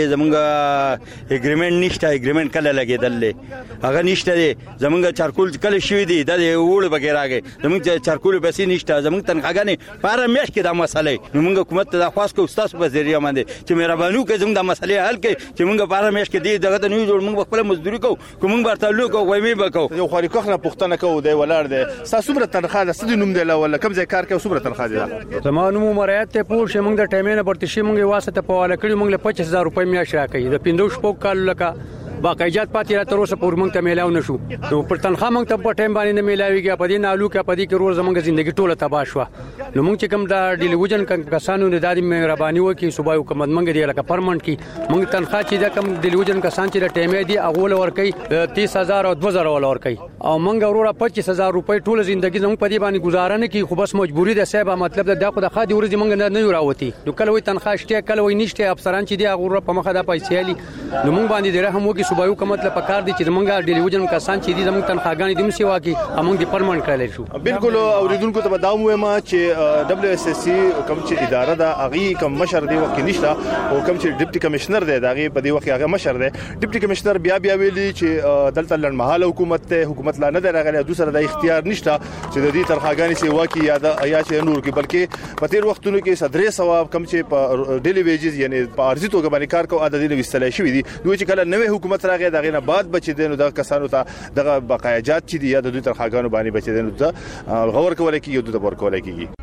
زمونږ اګریمنت نشته، اګریمنت کله لګیدل هغه نشته دی، زمونږ چارکول کله شوی دی د وړ بګی راغی، زمونږ چارکول پیسې نشته، زمونږ تنخواګانې پاره میش کې د مسلې نو موږ حکومت ته خاص کو استاد په ذریعہ باندې چې مهرباني وکړي زموږ د مسلې حل کړي چې موږ پاره میش کې دی دغه د نیو جوړ موږ خپل مزدوري کو کوم برته لوکو وایمه بکو یو خوري کوخنه پښتنه کو دی ولر دی تاسو څومره تنخواه ده ستې نوم دی ولا کوم ځای کار کوي څومره تنخواه دي؟ زمانو مرایت ته پور شه موږ د ټیمینه پرته شي موږ واسطه په والا کړی موږ له پچیس هزار روپۍ میاش راکړي د پیندوش پوک کال لکه باقاعدت پاتې را تر اوسه پور موږ ته میلاو نشو، نو پر تنخواه موږ ته په ټیم باندې نه میلاویږي، په دې نالو کې په دې کې روز زموږ ژوندۍ ټوله تباہ شو. نو موږ چې کوم دا ډیلیوژن کسانو نه دادی مهرباني وکي صوبای حکومت موږ دی لکه پرمنټ کی موږ تنخواه چې دا کوم ډیلیوژن کسان چې د ټیمې دی اغول ور کوي تیس هزار او دو هزار ول ور کوي او منګ وروره پچیس هزار روپۍ ټول ژوندۍ زموږ په دې باندې گزاره نه کی خو بس مجبوری ده صاحب مطلب ده د خو د خادي ورځ منګ نه یو راوتی نو کله وي تنخواه شته کله وي نشته افسران چې دی هغه په مخه د پیسې علي نو موږ باندې ډېر هم وکي صوبایو کوم مطلب پکار دي چې موږ ډیلیوژن کسان چې دي زموږ تنخواهګانی دیم سی واکي موږ د پرمنټ کړل شو بالکل اوریدونکو ته بداوم ما چې دبليو اس اس سی کوم چې اداره ده اغي کوم مشر دی وکي نشته او کوم چې ډیپټي کمشنر دی دا غي په دې وخت هغه مشر دی ډیپټي کمشنر بیا بیا ویلي چې دلته لړمحاله حکومت ته حکومت لا نه درغله دوسر د اختیار نشته چې د دې تنخواهګانی سی واکي یا د یا چې نور کې بلکې په تیر وختونو کې صدرې ثواب کم چې په ډیلی ویجز یعنی په ارزي توګه باندې کار کوي عدد نه وستلای شوی دي دوی چې کله نوې حکومت راغی دغه نه بعد بچی دي نو د کسانو ته دغه بقایجات چې دي یا د دوی تنخواهګانو باندې بچی دي نو ته غور کولای کیږي د ور کولای کیږي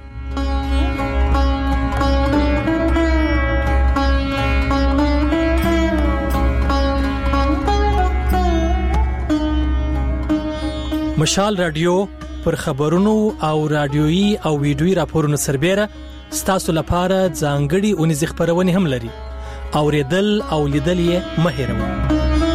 مشال رادیو پر خبرونو او رادیويي او ویډیويي راپورونو سربېره ستاسو لپاره ځانګړي اونیز خبرونه هم لري اوریدل او لیدل یې مه هېروئ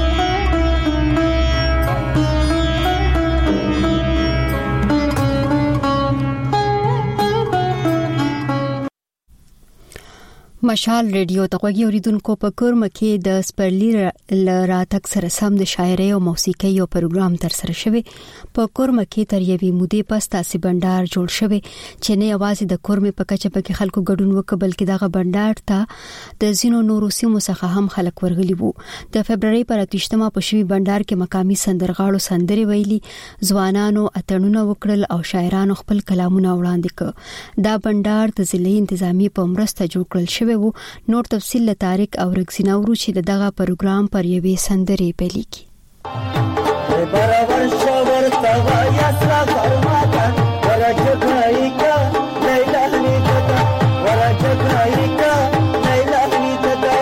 مشال ریډیو ته غوږی اوریدونکو په کورم کې د سپرلی راتک سره سم د شاعرۍ او موسیقۍ یو پروګرام تر سره شوی په کورم کې تر یوې مودې پس تاسو بندر جوړ شوی چې نه یوازې د کورم په کچه په خلکو ګډون وکړ بلکې دغه بندر ته د زینو نورو سیمو څخه هم خلک ورغلي وو د فبرवरी پر اتشتمه په شوی بندر کې مقامي سندرغاړو سندري ویلي ځوانانو اتڼونه وکړل او شاعرانو خپل کلامونه وړاندې کړ دا بندر د ضلع انتظامی په مرسته جوړ کړل شوی نور تفصیل له طارق او رغزینا ورو چې دغه پروګرام پر یوې سندري پیل کی برابر شاور توا یاسرا فرماتن ورجګای کا لیلا نیتا ورجګای کا لیلا نیتا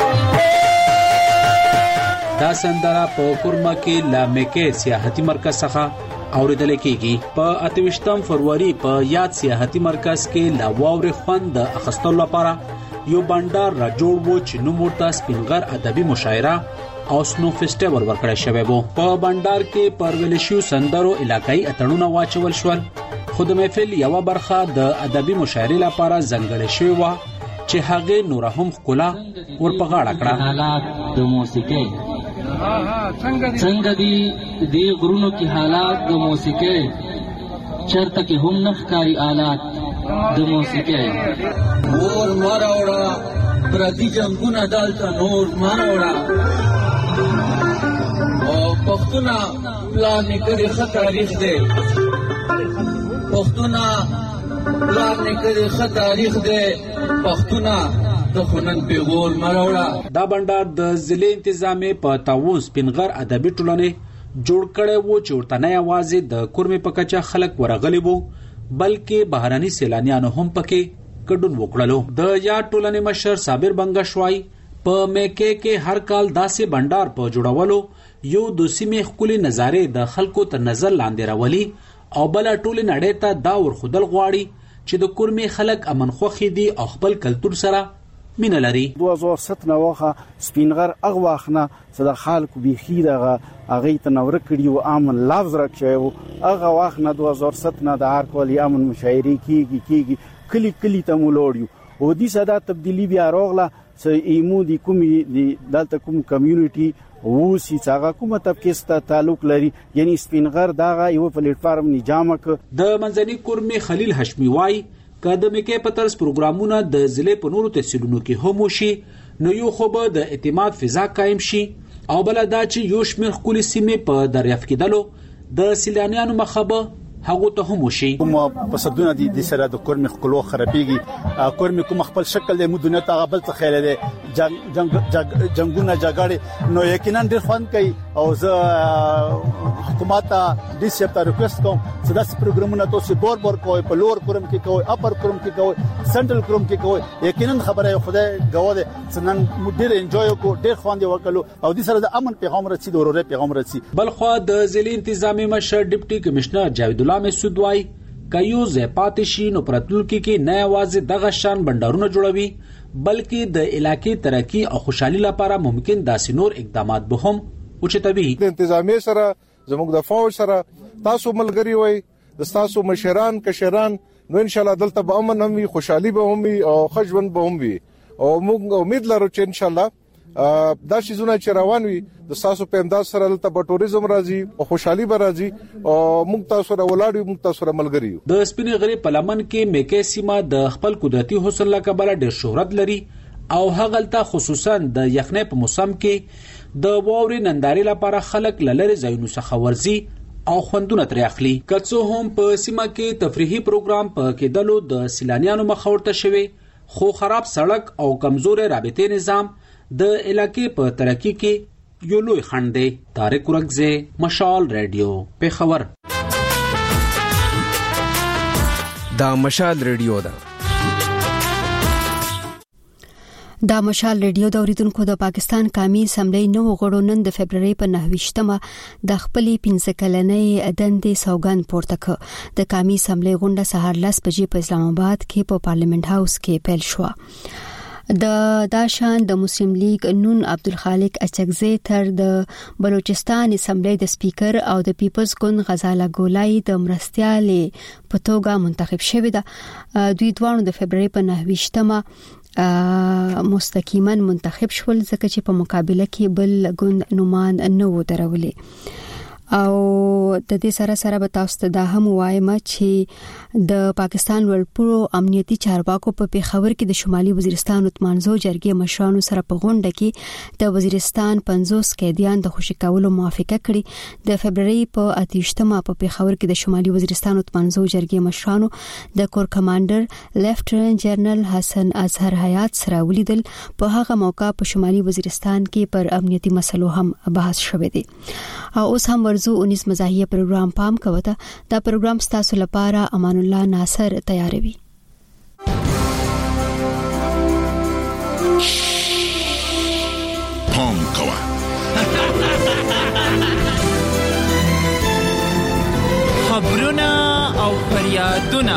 دا سندره په کورما کې لامکه سیاحتي مرکز څخه اوریدل کېږي په اتوشتم فروری په یاد سیاحتي مرکز کې لا واوري خوند اخستلو لپاره یو بندر را جوړ وو چې نو مرتا سپینغر ادبي مشاعره او سنو فیسټیوال ورکړی شوی وو په بندر کې پرولشیو سندرو علاقائی اتړونه واچول شول خو د محفل یو برخه د ادبي مشاعرې لپاره ځانګړې شوی و چې هغه نور هم خلا ورپغاړه کړه حالات د موسیقۍ څنګه دي د غرونو کې حالات د موسیقۍ چرته کې هم نخکاری آلات د موسیقۍ اور مراوړه پردي جنگونه دالته نور مراوړه او پښتونه پلان نکړي خط تاریخ دی پښتونه پلان نکړي خط تاریخ دی پښتونه د خنن پیغور مراوړه دا بندر د ضلع انتظامی په تاووس پنغر ادبي ټولنې جوړ کړي وو چې ورته نه आवाज د کورمې په کچه خلک ورغلي وو بلکې بهراني سیلانیانو هم پکې ګډون وکړلو د یا ټولنې مشر صابر بنگشوای په مکه کې هر کال داسې بندر په جوړولو یو د سیمې خولي نظارې د خلکو تر نظر لاندې راولي او بل ټول نړۍ ته دا ورخدل غواړي چې د کورمې خلک امن خوخي دي او خپل کلتور سره مینه لري دوه هزار ست نوخه سپینغر اغواخنه صدا خلکو بيخي دغه اغه تنور کړي او امن لفظ راکشي او اغه واخنه دوه هزار ست نه د هر کال امن مشاعري کیږي کیږي کلی کلی ته مولوړیو او دې صدا تبدیلی بیا راغله چې ایمو دي کومي دلته کوم کمیونټي او سي څنګه کومه طبقه ست تعلق لري یعنی سپینغر دغه یو پلیټ فارم نظامک د منځني کورمې خلیل هاشمي وای کله مکه پترس پروګرامونه د ضلع په نورو تحصیلونو کې هم شي نو یو خو به د اعتماد فضا قائم شي او بل دا چې یو شمېر خولي سیمې په دریافت کېدلو د سیلانیانو مخبه هغه ته هم شي کوم پسدونه دي د سره د کورمې خلو خرابېږي کورمې کوم خپل شکل د مدونه ته بل څه خیال دي جنگ جنگونه جګړه نو یقینا ډېر فن کوي او زه حکومت ته د سپتا ریکوست کوم چې داسې پروګرامونه تاسو بور بور کوی په لوړ کورم کې کوی اپر کورم کې کوی سنټرل کورم کې کوی یقینا خبره خدای غواړي چې نن ډېر انجوای کو ډېر خوند وکړو او د سره د امن پیغام رسید او ورور پیغام رسید بل خو د ضلع انتظامی مشر ډیپټي کمشنر جاوید الله مسعودوای کایو زپاتشي نو پرتلونکو کې نه आवाज دغه شان بندرونه جوړوي بلکې د علاقې ترقی او خوشحالي لپاره ممکن داسې نور اقدامات به هم او چې طبي د انتظامی سره زموږ د فوج سره تاسو ملګری وای د تاسو مشران کشران نو ان شاء الله دلته به امن هم وي خوشحالي به هم وي او خجوند به هم وي او موږ امید لرو چې ان شاء الله دا شي زونه چې روان وي د تاسو په امداد سره دلته به ټوریزم راځي او خوشحالي به راځي او موږ تاسو سره ولاړ یو موږ تاسو سره ملګری یو. د سپینې غرې په لمن کې میکې سیمه د خپل قدرتي حسن له کبله ډېر شهرت لري او هغلته خصوصا د یخنۍ په موسم کې د واورې نندارې لپاره خلک لری ځایونو څخه ورځي او خوندونه ترې اخلي. که څه هم په سیمه کې تفریحي پروګرام په کېدلو د سیلانیانو مخ ورته شوی خو خراب سړک او کمزورې رابطې نظام د علاقې په ترقی کې یو لوی خنډ دی. طارق ورکزه، مشال ریډیو، پیښور. دا مشال ریډیو ده. دا مشال ریډیو د اوریدونکو د پاکستان قومي اسمبلی نو غړو نن د فبرवरी په نهویشتمه د خپلې پنځه کلنې دندې سوګند پورته کړ. د قومي اسمبلی غونډه سهار لس بجې په اسلام آباد کې په پارلیمنت هاوس کې پیل شو. د داشان د مسلم لیگ نون عبدالخالق اچکزی تر د بلوچستان اسمبلی د سپیکر او د پیپلز ګوند غزاله ګولای د مرستيالې په توګه منتخب شوی ده. دوی دوه د فبرवरी په نهویشتمه مستقیما منتخب شول ځکه چې په مقابله کې بل ګوند نومان نه و درولې. او د دې سره سره به تاسو ته دا هم وایم چې د پاکستان ورپورو امنیتي چارواکو په پیښور کې د شمالي وزیرستان اتمانزو جرګې مشرانو سره په غونډه کې د وزیرستان پنځوس قیدیان د خوشی کولو موافقه کړې. د فبرवरी په اتهشتمه په پیښور کې د شمالي وزیرستان اتمانزو جرګې مشرانو د کور کمانډر لیفټننټ جنرال حسن اظهر حیات سره ولیدل. په هغه موقع په شمالي وزیرستان کې پر امنیتي مسلو هم بحث شوه دي. او اوس هم ورزو انیس مزاحیه پروګرام پام کوته. دا پروګرام ستاسو لپاره امان الله ناصر تیاروي. پام کوه خبرونه او فریادونه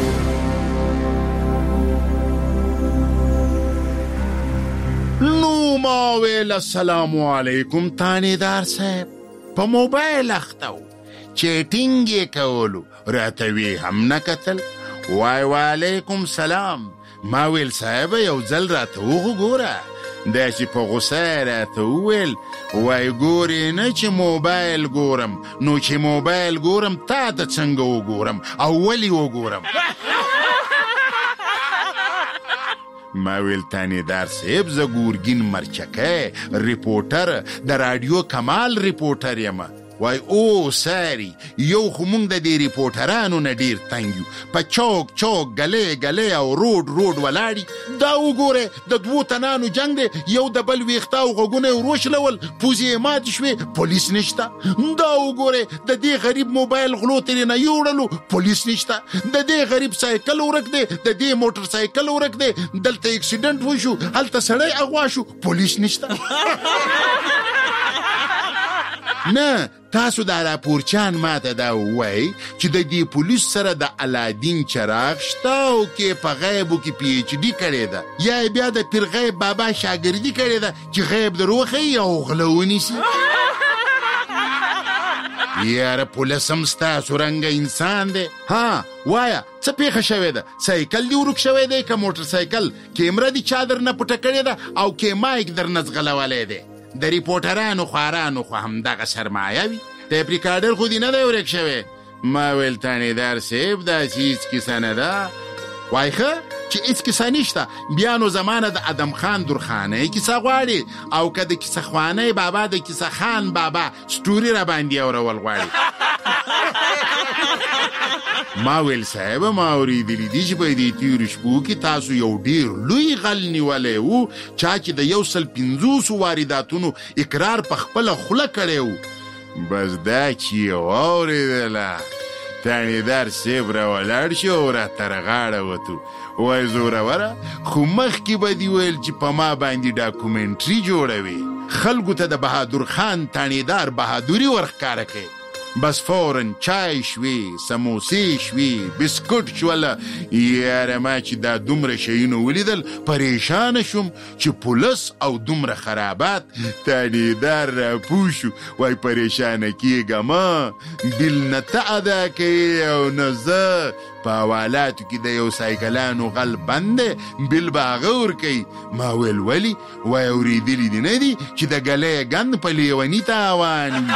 نو ما ویل السلام علیکم تانیدار صاحب په موبایل اختو چیټینګ یې کولو راته وی هم نه کتل. وای وعلیکم سلام. ما ویل صاحب یو ځل راته وګوره. دا چې په غوسه راته وویل وای ګورې نه چې موبایل ګورم نو چې موبایل ګورم تا ته څنګه وګورم او ولې وګورم. ما ویل تانیدار صاحب زه ګورګین مرچکه ریپورټر د رادیو کمال ریپورټر یم. وای او ساری یو خو مونږ د دې ریپورټرانو نه ډیر تنګ یو په چوک چوک غلې غلې او روډ روډ ولاړی. دا وګوره د دوو تنانو جنگ دی یو د بل ویښتا او غوګونه وروشلول پوزې مات شوې پولیس نشته. دا وګوره د دې غریب موبایل غلو ترې نه یوړلو پولیس نشته. د دې غریب سایکل ورک دی د دې موټر سایکل ورک دی دلته اکسیډنټ وشو هلته سړی اغوا شو پولیس نشته. نه تاسو دا راپورچان ماته دا وای چې د دې پولیس سره د الادین چراغ شته او کې په غیبو کې پی ایچ ډی کړی ده یا بیا د پیر غیب بابا شاګردي کړی ده چې غیب دروخی او غلونی سي. یاره پولیسم ستاسو رنګه انسان دی. ها وایا څه پیښه شوې ده؟ سایکل دی ورک شوی دی که موټر سایکل؟ کیمره دی چا در نه پټه کړې ده او کې مایک در نه ځغلولی دی؟ د ریپورټرانو خوارانو خو همدغه سرمایه وي. ټیپ ریکارډر خو دې نه دی ورک شوی. ما ویل تانیدار صاحب داسې هېڅ کیسه نه ده. وای ښه چې هېڅ کیسه نشته بیا نو زمانه د ادم خان درخانۍ کیسه غواړي او که د کیسه خوانۍ بابا د کیسه خان بابا سټوري را باندې اورول غواړي. ما ویل صاحب ما اوریدلی دي چې په دې تیرو شپو کې تاسو یو ډیر لوی غل نیولی و چا چې د یو سل پنځوسو وارداتونو اقرار په خپله خوله کړی و. بس دا چې یې واورېدله تانیدار صاحب را ولاړ شو او راته رغاړه وتو. وای زوروره خو مخکې به دې ویل چې په ما باندې ډاکومنټري جوړوي خلکو ته د بهادر خان تانیدار بهادوري ورښکاره کوي. بس فورن چای شوي سموسې شوي بسکوټ شوله. یاره ما چې دا دومره شیونه ولیدل پریشانه شوم چې پولیس او دومره خرابات تانیدار را پوه شو. وای پریشانه کیږم بیل نه ته ادا کوي او نه زه په حوالاتو کې د یو سایکلانو غل بند بیل به هغه ورکوي. ما ویل ولي؟ وای اورېدلي دي نه دي چې د ګلۍ ګند په لیوني تاوان وي.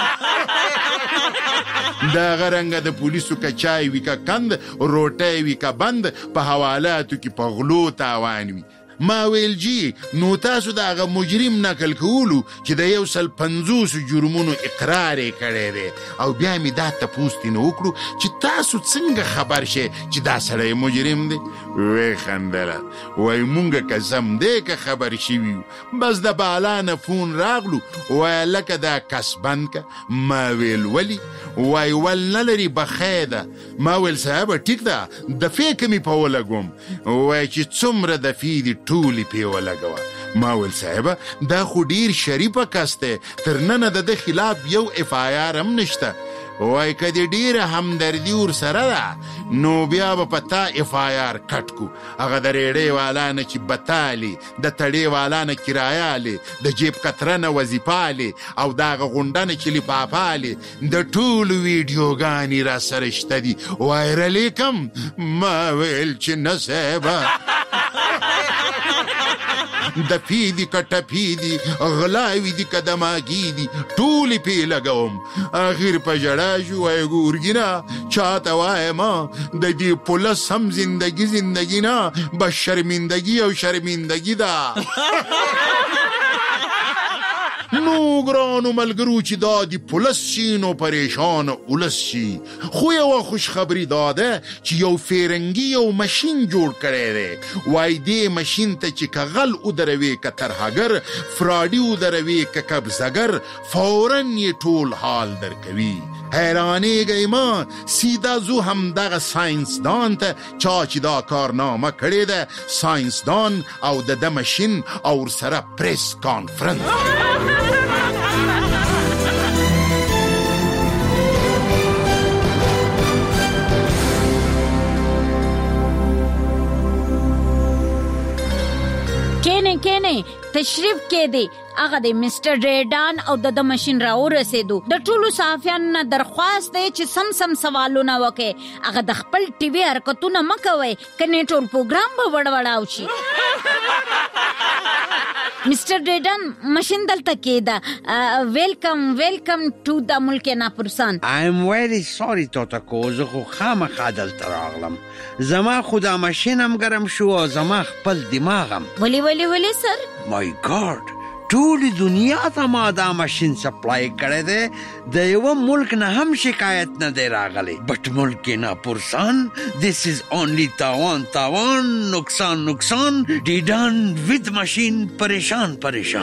دا غرنګه د پولیسو که چای وي که کند روټۍ وي که بند په حوالاتو کې په غلو تاوان وي. ما ویل جی نو تاسو د هغه مجرم نقل کولو چې د یو سل پنځوسو جرمونو اقرار یې کړی دی او بیا مې دا تپوس ترېنه وکړو چې تاسو څنګه خبر شئ چې دا سړی مجرم دی؟ ویې خندله وایي مونږ قسم دی که خبر شوي یو بس د بالا نه فون راغلو وایه لکه دا کس بند که. ما ویل ولي؟ وایي ول نه لري بخی ده. ما ویل صاحبه ټیک ده دفې که مې په ولګوم. وایي چې څومره دفې دي ټولې پې ولګوه. ما ویل صاحبه دا خو ډیر شریفه کس دی تر ننه د ده خلاف یو اف آی آر هم نشته. وای که دې ډیره همدردي ورسره ده نو بیا به په تا اف آی آر کټ کو. هغه د ریډۍ والا نه چې بتالي د تړې والا نه کرایالې د جیب کتره نه وظیفالې او د هغه غونډه نه چې لفافالې د ټولو ویډیوګانې را سره شته دي وایرلې کم. ما ویل چې نه صاحبه دفې دي که ټپې دي غلاوي دي که دماغي دي ټولې پې لګوم. اخر په ژړا شو. وایي ګورګینه چاته وایمه د دې پولیس هم زندگی زندگی نه بس شرمندگی او شرمندگی ده. نو ګرانو ملګرو چې دا د پولیس شي نو پریشان اولس شي. خو یوه خوشخبري دا ده چې یو فیرنګي یو ماشین جوړ کړی دی. وایي دې ماشین ته چې که غل ودروي که ترهګر فراډي ودروي که قبضګر فورا یې ټول حال درکوي. حیرانېږئ ما سیده زو همدغه ساینسدان ته چا چې دا کارنامه کړې ده ساینسدان او د ده ماشین او ورسره پریس کانفرنس. کینه کینه تشریف کې دی. هغه د میسټر ریډان او د د ماشین را ورسېدو. د ټولو صحافیانو نه درخواست دی چې سم سم سوالونه وکړي. هغه د خپل ټي وي حرکتونه مه کوئ کنې ټول پروګرام به وړوړاو شي. میسټر ریډان ماشین دلته کېده. ویلکم ویلکم ټو د ملک ناپرسان. آی ایم ویری سوري توتکو زه خو خامخا دلته راغلم. زما خو دا ماشین هم ګرم شو او زما خپل دماغ هم. ولی ولی ولی سر مای ګاډ ټولې دنیا ته ما دا ماشین سپلای کړی دی. د یوه ملک نه هم شکایت نه دی راغلی. بټ ملک ناپرسان this is only تاوان تاوان نقصان نقصان ډیډان with ماشین پریشان پریشان.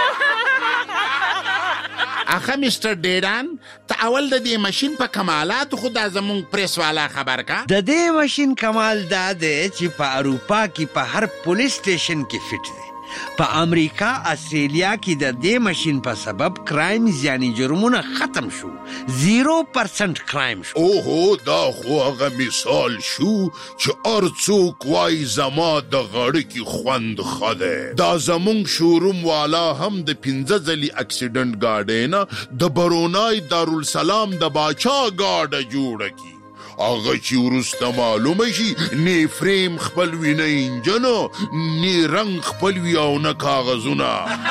اخه میسټر ډیډان ته اول د دې ماشین په کمالاتو خو دا زمونږ پریس والا خبر کا. د دې ماشین کمال دا دی چې په اروپا کې په هر پولیس سټیشن کې فټ دی. په امریکا استرالیا کې د دې ماشین په سبب کرایم یعنی جرمونه ختم شو. زیرو پرسنٹ کرایم شو. اوهو دا خو هغه مثال شو چې هر څوک وایي زما د غاړه کې خوند ښه دی. دا زمونږ شوروم والا هم د پنځه ځلې اکسیډنټ ګاډۍ نه د برونای دارالسلام د باچا گاډه جوړه کی. هغه چې وروسته معلومه شي نه فریم خپل وي نه انجنو نه رنګ خپل وي او نه کاغذونه.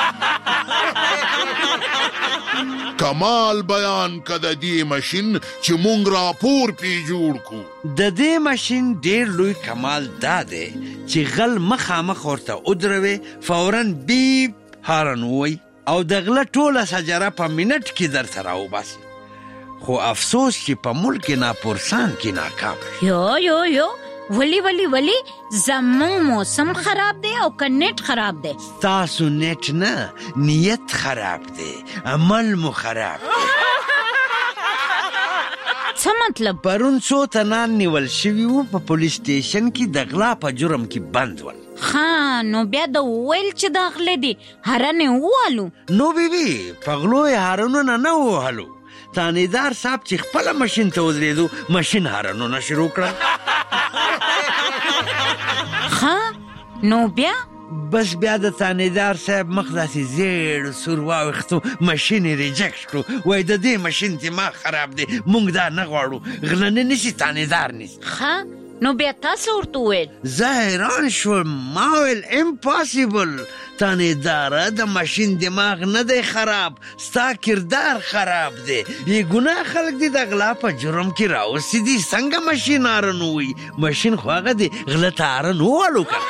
کمال بیان که د دې ماشین چې مونږ راپور پې جوړ کو. د دې ماشین ډېر لوی کمال دا دی چې غل مخامخ ورته ودروي فوراً بیب هارن ووایي او د غله ټوله سجره په منټ کې درته راوباسي. خو افسوس چې په ملک ناپرسان کې ناکام. یو یو یو ولی ولی ولی زمون موسم خراب دی او که نیت خراب دی. تاسو نیت نه نیت خراب دی عمل مو خراب. څه مطلب؟ پرون څو تنان نیول شوي وو په پولیس سټیشن کې د غلا په جرم کې بند ول. ها نو بیا د ویل چې د غله دي هرنې ووالو. نو بیبي په غلو یې هارنونه نه ووهلو. تانیدار صاحب چې خپل ماشين ته ودرېدو ماشين هارنونه شروع کړل. ها نو بیا بس بیا د تانیدار صاحب مخ داسې زیړ سور واوښتو، ماشین یې ریجکټ کړو. وایي د دې ماشین دماغ خراب دی، موږ دا نه غواړو، غله نه نیسي تانیدار نیسي. ښه نو بیا تاسو ورته وویل؟ زه حیران شوم، ما ویل امپاسیبل تانیداره د ماشین دماغ نه دی خراب، ستا کردار خراب دی. بې ګناه خلک دي د غلا په جرم کې راوستي دي، څنګه ماشین هارن ووایي؟ ماشین خو هغه دی، غله ته هارن ووالو که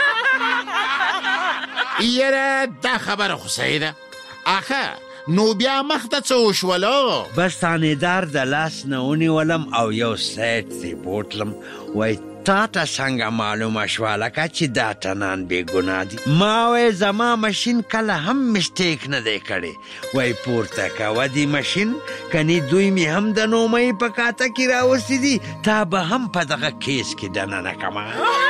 یاره دا خبره خو صحیح ده. آخه نو بیا مخته څه وشولو؟ بس تانیدار د لاس نه ونیولم او یو سایټ ته بوتلم. وایي تا ته څنګه معلومه شوه لکه چې دا ټنان بې ګناه دي؟ ما وایي زما ماشین کله هم مسټیک نه دی کړی. وایي پورته کوه دې ماشین، کني دوی مې هم د نومۍ په کاته کې راوستي دي، تا به هم په دغه کیس کې دننه کمه.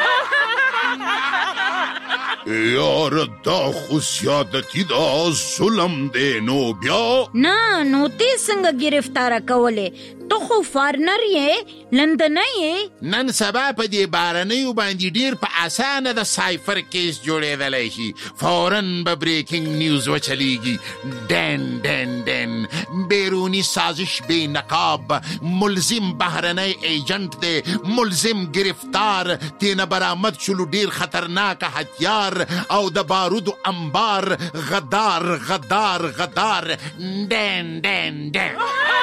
یاره دا خو زیادتي دا ظلم دی. نو بیا نه نو تی څنګه گرفتاره کولې؟ تو خو فارنر یې، لندنی یې. نن سبا په دې بارنیو باندې ډیر په اسانه د سایفر کیس جوړېدلی شي. فورن به بریکینګ نیوز وچلیږي، ډن ډن ډن بیرونی سازش بې نقاب، ملزم بهرنی ایجنټ دی، ملزم گرفتار، تینا برآمد شلو ډیر خطرناک هتیار او د بارودو انبار، غدار غدار غدار ډن ډن ډن.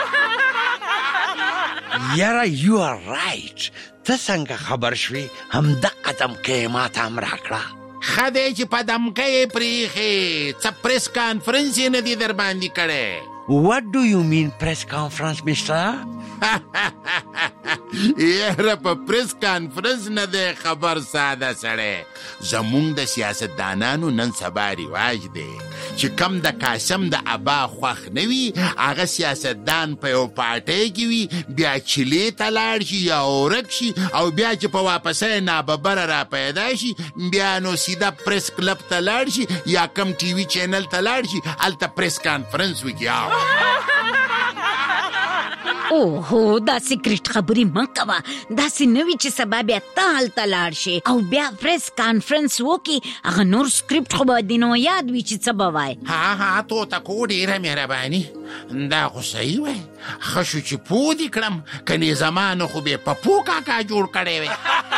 یاره یو آر رایټ، ته څنګه خبر شوې؟ همدغه دمکۍ ما ته هم راکړه. ښه دی چې په دمکۍ یې پرېښې، څه پریس کانفرنس یې نه دی در باندې کړی. What do you mean press conference, mister? یاره په پریس کانفرنس نه دی خبر ساده سړی. زمونږ د سیاستدانانو نن سبا رواج دی چې کم د قاسم د ابا خوښ نه وي هغه سیاستدان په یو پارټۍ کې وي، بیا چیلې ته لاړ شي یا ورک شي، او بیا چې په واپسۍ ناببره را پیدا شي بیا نو سیده پریس کلب ته لاړ شي یا کم ټي وي چینل ته لاړ شي، هلته پریس کانفرنس وکړي. اوهو دا سیکریټ خبرې مه کوه، داسې نه وي چې سبا بیا ته هلته لاړ شې او بیا پریس کانفرنس وکړي، هغه نور سکریپټ خو به دې نو یاد وي چې څه به وایي. ها ها توتکو ډېره مهرباني، دا خو صحیح وی. ښه شو چې پوه دې کړم، کنې زمانه خو به پپو کاکا جوړ کړی وی.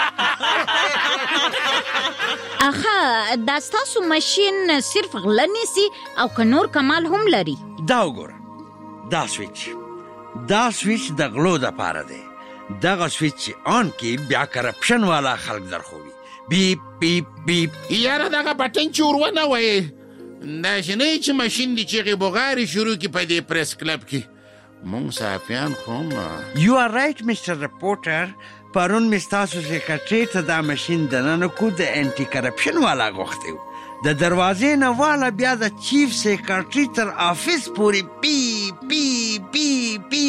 اخه دا ستاسو ماشین صرف غله نیسي او که نور کمال هم لري؟ دا وګوره، دا سویچ دا سویچ د غلو دپاره دی. دغه سویچ چې آن کې بیا کرپشن والا خلک درخوي، بیپ بیپ بیپ. یاره دغه بټن چې ور ونه وایې، داسې نه چې ماشین دې چغې بغارې شروع کړي په دې پریس کلب کې. مونږ صحافیان خو هم یو آر رایټ مسټر رپورټر، پرون مې ستاسو سیکرټري ته دا ماشین دننه کو د انټي کرپشن والا غوښتی و. د دروازې نه والا بیا د چیف سیکرټري تر آفیس پورې پی پی پی پی.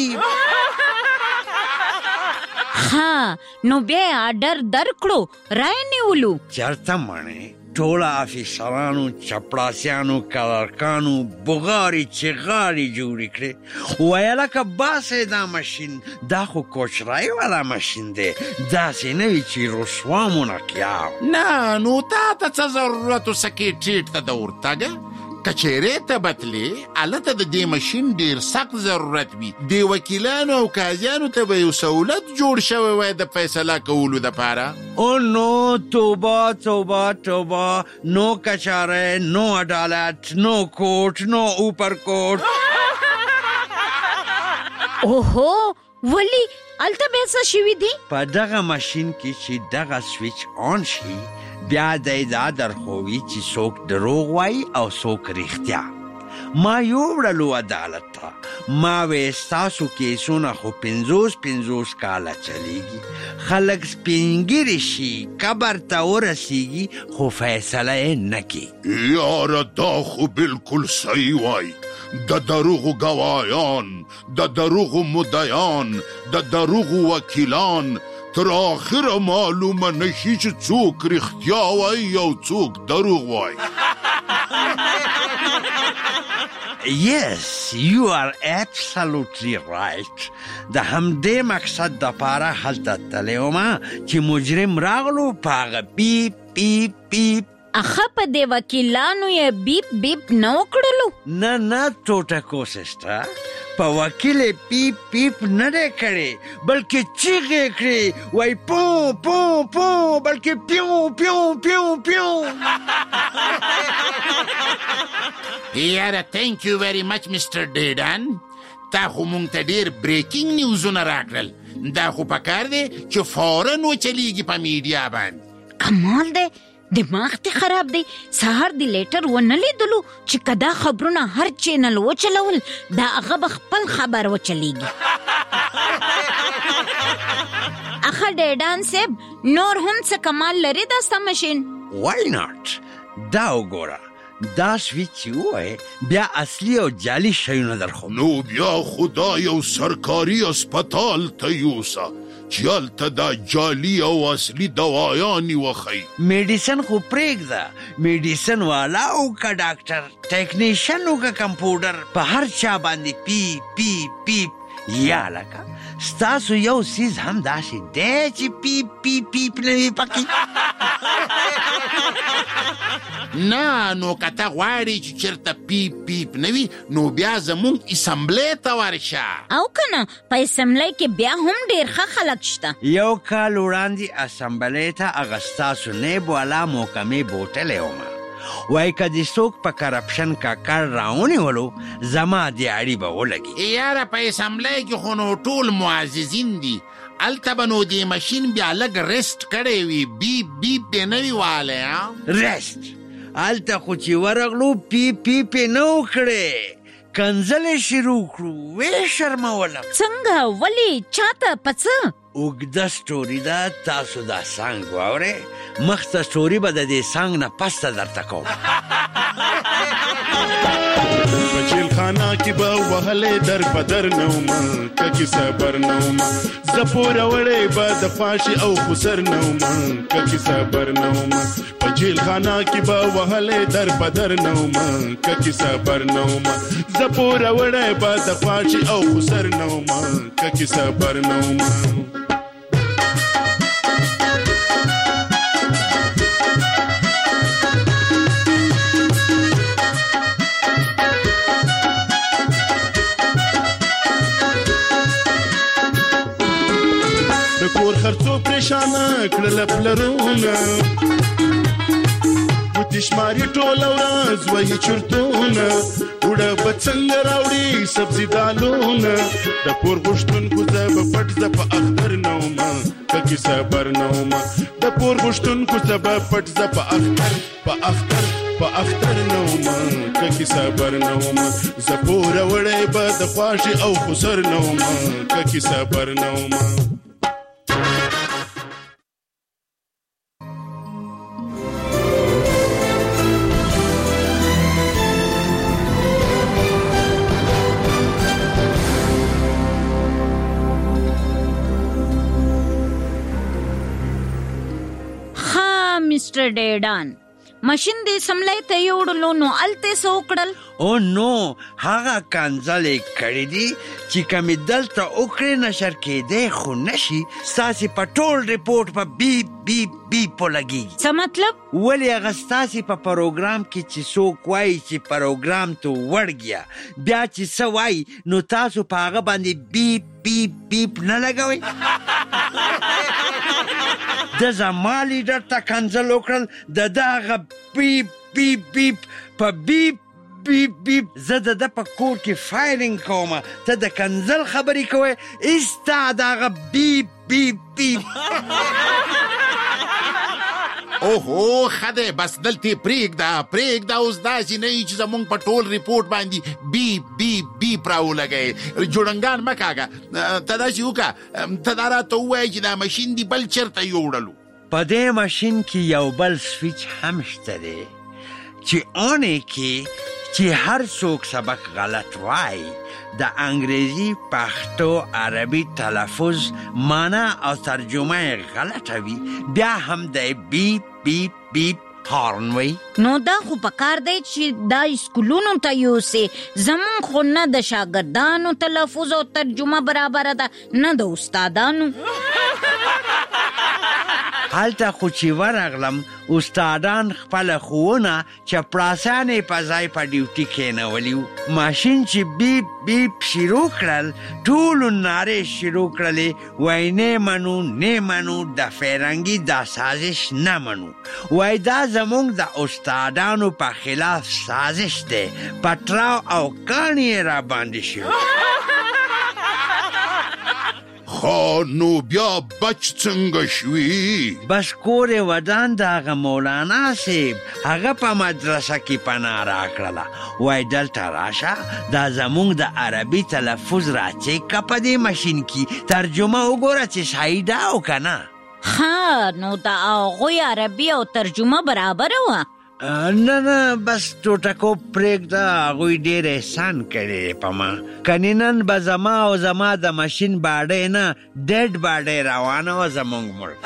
ها نو بیا آرډر درکړو، رای نیولو. چرته مڼې ټوله افیسرانو، چپړاسیانو، کلرکانو بغاري چغاري جوړې کړې. ویله که باسې دا ماشین، دا خو کوچرای والا ماشین دی، داسې نه وي چې رسوا منقیاو. نه نو تا ته څه ضرورت و سکریټریټ ته د ورتګه؟ کچېرې ته بتلې هلته د دې ماشین ډېر سخت ضرورت وي. دې وکیلانو او قاضیانو ته به یو سهولت جوړ شوی وای د فیصله کولو دپاره. او نو توبه توبه توبه، نو کچاره، نو عدالت، نو کوټ، نو اوپر کوټ. اوهو ولی هلته بیا څه شوي دي؟ په دغه ماشین کې چې دغه سویچ آن شي بیا دی دا درخوي چې څوک دروغ وایي او څوک رښتیا. ما یوړلو عدالت ته، ما وې ستاسو کیسونه خو پنځوس پنځوس کاله چلیږي، خلک سپینګیرې شي، قبر ته ورسیږي، خو فیصله یې نه کوي. یاره دا خو بالکل صحیح وایي. د دروغو گواهان، د دروغو مدعیان، د دروغو وکیلان، تر آخره معلومه نشي چې څوک رښتیا وایي او څوک دروغ وایي. Yes, you are absolutely right. د همدې مقصد د پاره هلته تللی وم چې مجرم راغلو په هغه بیپ بیپ بیپ. اخه په دې وکیلانو یې بیپ بیپ نه وکړلو؟ نه نه ټوټکو سسټر، په وکیل پیپ پیپ نه دی کړی بلکې چیغې کړې، وای پو پو پو بلکې پیو پیو پیو پیو. یاره تhank you very much Mister ډیډان، تا خو مونږ ته ډېر بریکینګ نیوزونه راکړل. دا خو پکار دی چې فوراً وچلیږي په میډیا باندې. کمال دی، دماغ تی خراب دی. سهار دی لیټر ونه لیدلو چې کدا خبرونه هر چینل وچلول دا هغه به خپل خبر وچلیږي. اخه ډیډان صاحب نور هم څه کمال لري دا ستا مشین؟ Why not؟ دا وګوره، دا سویچ چې ووایې بیا اصلي او جعلي شیونه درخو. نو بیا خدا یو سرکاري اسپتال ته یوسه چې هلته دا جعلي او اصلي دوایانې وښیي. میډیسن خو پرېږده، میډیسن والا وکړه ډاکټر، ټیکنیشن وکړه کمپیوټر، په هر چا باندې پیپ پیپ پیپ. یا لکه ستاسو یو سیز هم داسې دی چې پیپ پیپ پیپ نه وي پکې. نه نو که ته غواړې چې چېرته پیپ پیپ نه وي نو بیا زمونږ اسمبلۍ ته ورشه. او که نه په اسمبلۍ کې بیا هم ډېر ښه خلک شته. یو کال وړاندې اسمبلۍ ته هغه ستاسو نیب والا محکمې بوتلی ومه، وای که دې څوک په کرپشن ککړ راونیولو زما دیاړي به ولګي. یاره په اسمبلۍ کې خو نو ټول معززین دي، هلته به نو دې مشین بیا لږ ریسټ کړی وي، بیپ بیپ دې نه وي والی. ریسټ هلته خو چې ورغلو پیپ پیپ یې نه وکړې، کنځلې شروع کړو، ویې شرمولم. څنګه؟ ولې؟ چاته؟ په څه؟ اوږده سټوري ده، تاسو دا سانګ واورئ، مخته سټوري به د دې سانګ نه پسته درته کوم. په جیل خانه کې به وهلې در بدر نه ومه، که کیسه بر نه ومه، زه پوره وړی به د خواشي او خسر نه ومه، که کیسه بر نه ومه. په جیل خانه کې به وهلې در بدر نه ومه، که کیسه بر نه ومه، زه پوره وړی به د خواشي او خسر نه ومه، که کیسه بر نه ومه. کور خرڅو پریشانه کړل پلرونه، وتی شماري ټوله ورځ وایي چرتونه، وړه به څنګه راوړي سبزي دالونه، د پور غوښتونکو زه به پټ زه په اختر نه ومه، که کیسه بر نه ومه، د پور غوښتونکو زه به پټ زه په اختر په اختر په اختر نه ومه، که کیسه بر نه ومه، زه پوره وړی به د خواشي او خسر نه ومه، که کیسه بر نه ومه. مسټر ډیډان ماشین دې سملای ته یوړلو نو الته څه وکړل؟ او نو هغه کنځلې کړې دي چې کمې دلته وکړې نشر کېدی خو نشي، ستاسې په ټول ریپورټ په بیپ بیپ بیپ ولګېږي. څه مطلب؟ ولې هغه ستاسې په پروګرام کې چې څوک وایي چې پروګرام ته وړګیا بیا چې څه وایي نو تاسو په هغه باندې بیپ بیپ بیپ نه لګوئ؟ د زما لیډر ته کنځل وکړل، د ده هغه بیپ بیپ بیپ په بیپ بیپ بیپ، زه د ده په کور کې فایرنګ کومه، ته د کنځل خبرې کوې، ایستا د هغه بیپ بیپ بیپ. اوهو ښه دی، بس دلته پرېږده پرېږده، اوس داسې نه وي چې زمونږ په ټول ریپورټ باندې بیپ بیپ بیپ راولګوې. جوړنګان مه کاږه، ته داسې وکړه، ته دا راته ووایه چې دا ماشین دې بل چېرته یوړلو. په دې ماشین کې یو بل سویچ هم شته دی چې اونې کې چې هر څوک سبق غلط وایي د انګریزي پښتو عربي تلفظ معنا او ترجمه غلطه وي بیا هم د بیپ بیپ بیپ هارن وای. نو دا خو پکار دی چې دا اسکولونو ته یوسي. زمون خو نه د شاګردانو تلفظ او ترجمه برابر ده نه د استادانو. هلته خو چې ورغلم استادان خپل ښوونه چپړاسیانې په ځای په ډیوټي کېنولي وو. ماشین چې بیپ بیپ شروع کړل ټولو نارې شروع کړلې وای نه منو نه منو د فرنګي دا سازش نه منو. وای دا زمونږ د استادانو په خلاف سازش دی. پټراو او کاڼي را باندې شو. خو نو بیا بچ څنګه شوي؟ بس کور ودان د هغه مولانا صاحب هغه په مدرسه کې پناه راکړله. وای دلته راشه دا زمونږ د عربي تلفظ راچیک که په دې ماشین کې ترجمه وګوره چې صحیح ده او که نه. ها نو د هغوی عربي او ترجمه برابره وه؟ نه نه بس ټوټکو پرېږده هغوی ډېر احسان کړی په ما. کنې نن به زما او زما د ماشین باډۍ نه ډېډ باډۍ روانه وه زمونږ ملک.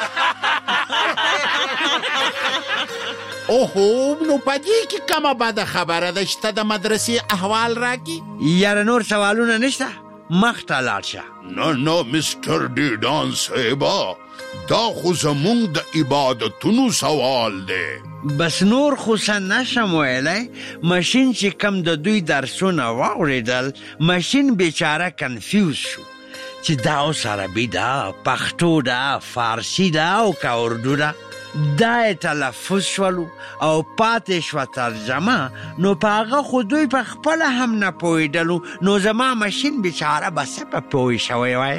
اوهو نو په دې کې کومه بده خبره ده چې ته د مدرسې احوال راکړي؟ یاره نور سوالونه نشته مخ ته لاړ شه. نه نه مسټر ډیډان صاحبه دا خو زمونږ د عبادتونو سوال دی. بس نور خو څه نشم ویلی. ماشین چې کم د دوی درسونه واورېدل ماشین بیچاره کنفیوز شو چې دا اوس عربي ده پښتو ده فارسي ده او که اردو ده. دا یې تلفظ شولو او پاتې شوه ترجمه. نو په هغه خو دوی په خپله هم نه پوهېدلو. نو زما ماشین بیچاره به څه په پوه شوی وای.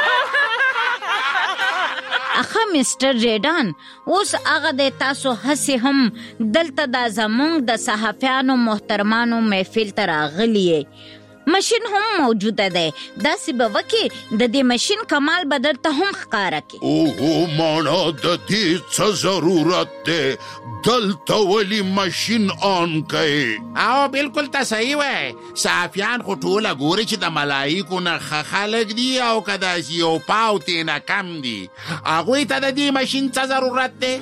اخه مستر ریډان اوس هغه د تاسو هسې هم دلته دا زمونږ د صحافیانو محترمانو محفل ته راغلی یې. ماشین هم موجوده دی. داسې به وکړي د دې ماشین کمال به درته هم ښکاره کړي. اوهو مانا د دې څه ضرورت دی؟ دلته ولې ماشین آن کوي؟ او بالکل ته صحیح وای. صحافیان خو ټوله ګوري چې د ملایکو نه ښه خلک دي او که داسې یو پاو تېنه کم دي. هغوی ته د دې ماشین څه ضرورت دی؟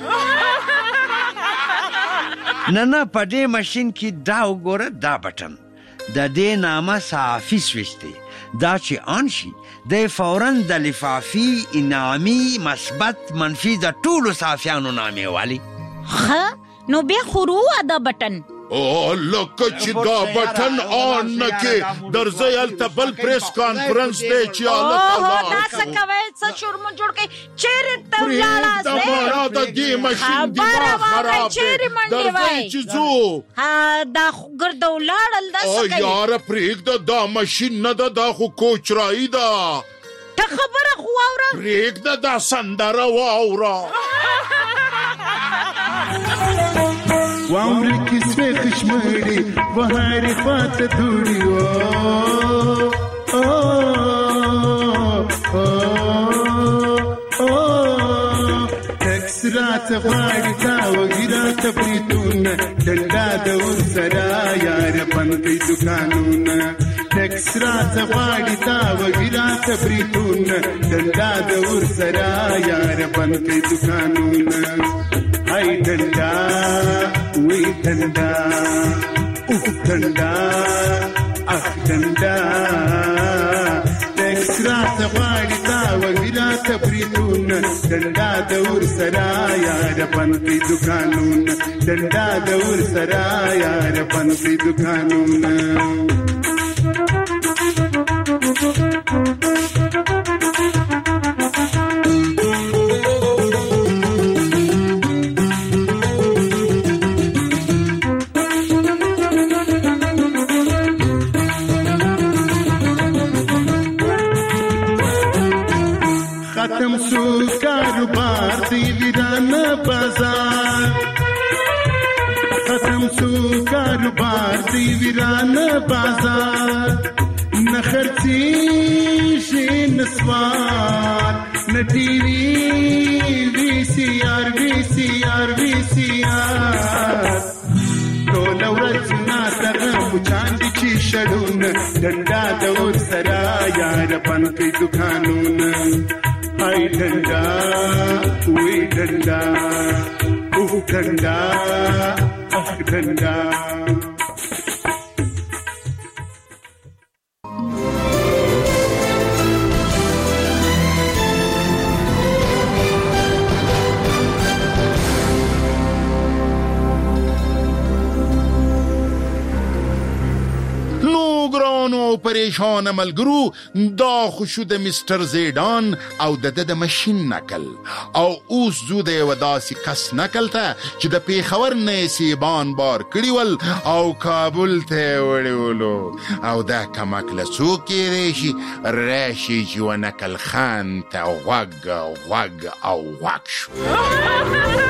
نه نه په دې ماشین کې دا وګوره دا بټن د دې نامه صحافي سویچ دی. دا چې آن شي د فوراً د لفافي انعامي مثبت منفي د ټولو صحافیانو نامې والی. ښه نو بیا خو روه دا بټن. او لکه چې دا بټن آن نه کې درځئ هلته بل پریس کانفرنس دی چې الله تعالی دا څه کوئ څه شورمو جوړ کوئ چیرې ته ولاړاست؟ پرېږده د دې ماشین دماغ خراب دی. درځئ چې ځو. دا خو ګرده ولاړل دا څه کوي؟ یاره پرېږده دا ماشین نه ده دا خو کوچرایي ده. ته خبره خو واوره. پرېږده دا سندره واوره. واوري کې سوې خشمړې وهارې خواته دوړي ټکس راته غواړي تا وږي راته بریتونه ډنډا د ورسره یاره بند کړي دوکانونه. ټکس راته غواړي تا وږي راته بریتونه ډنډا د ورسره یاره بند کړي دوکانونه. هاي ډنډا وی ډنډا اوف ډنډا اخ ډنډا ټکس راته غواړي تا وږي راته بریتونه ډنډا د ورسره یاره بند کړي دوکانونه. ډنډا د ورسره یاره بند کړي دوکانونه. ختم سو کاروبار دی ویرانه بازار. ختم سو کاروبار دی ویرانه بازار. نه خرڅیږي نسوار نه ټي وي وي سي آر وي سي آر وي سي آر. ټول ورځ ناڅه مچان دي چې شړونه ډنډا د ورسره یاره بند کړي دوکانونه. هاي ډنډا وی ډنډا ډنډا اخ ډنډا پریشان ملګرو دا خوشو د مستر زیدان او د د ماشين نقل او اوس زو د یو داسې کس نقل ته چې د پیښور نه سیبان بار کړی ول او کابل ته وړولو او دا کمک له څوک راشي راشي چې و نقل خان ته غوږ غوږ او غوږ شو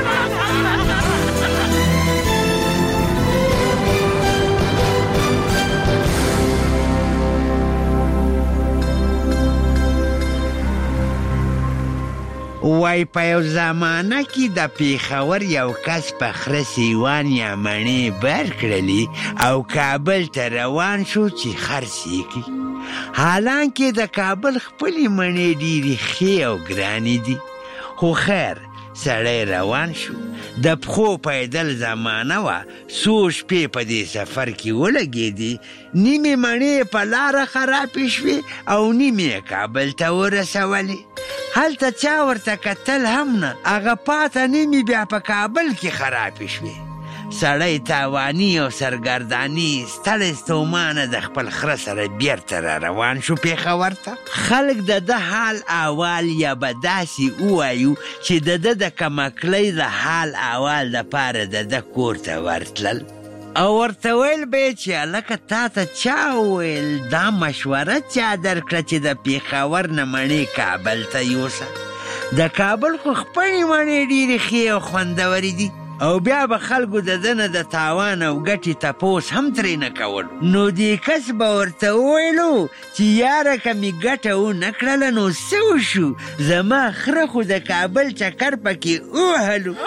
وای په یو زمانه کې د پیښور یو کس په خره سیوان یا مڼې بر کړلې او کابل ته روان شو چې خرڅ یې کړي حالانکې د کابل خپلې مڼې ډېرې ښې او ګرانې دي خو خیر سړی روان شو د پښو پیدل زمانه وه څو شپې په دې سفر کې ولګېدې نیمې مڼې په لاره خرابې شوې او نیمې کابل ته ورسولې هلته چا ورته کتل هم نه هغه پاته نیمې بیا په کابل کې خرابې شوې سړی تاواني او سرګرداني ستړی ستومانه د خپل خره سره بیرته را روان شو پیښور ته خلک د ده حال احوال یا به داسې ووایو چې د ده د کمکلۍ د حال احوال دپاره د ده کور ته ورتلل او ورته ویل به یې چې هلکه تا ته چا وویل دا مشوره چا درکړه چې د پیښور نه مڼې کابل ته یوسه د کابل خو خپلې مڼې ډېرې ښې او خوندورې دي او بیا به خلکو د ده نه د تاوان او ګټې تپوس هم ترې نه کولو نو دې کس به ورته وویلو چې یاره که مې ګټه ونه کړله نو څه وشو زما خره خو د کابل چکر پکې ووهلو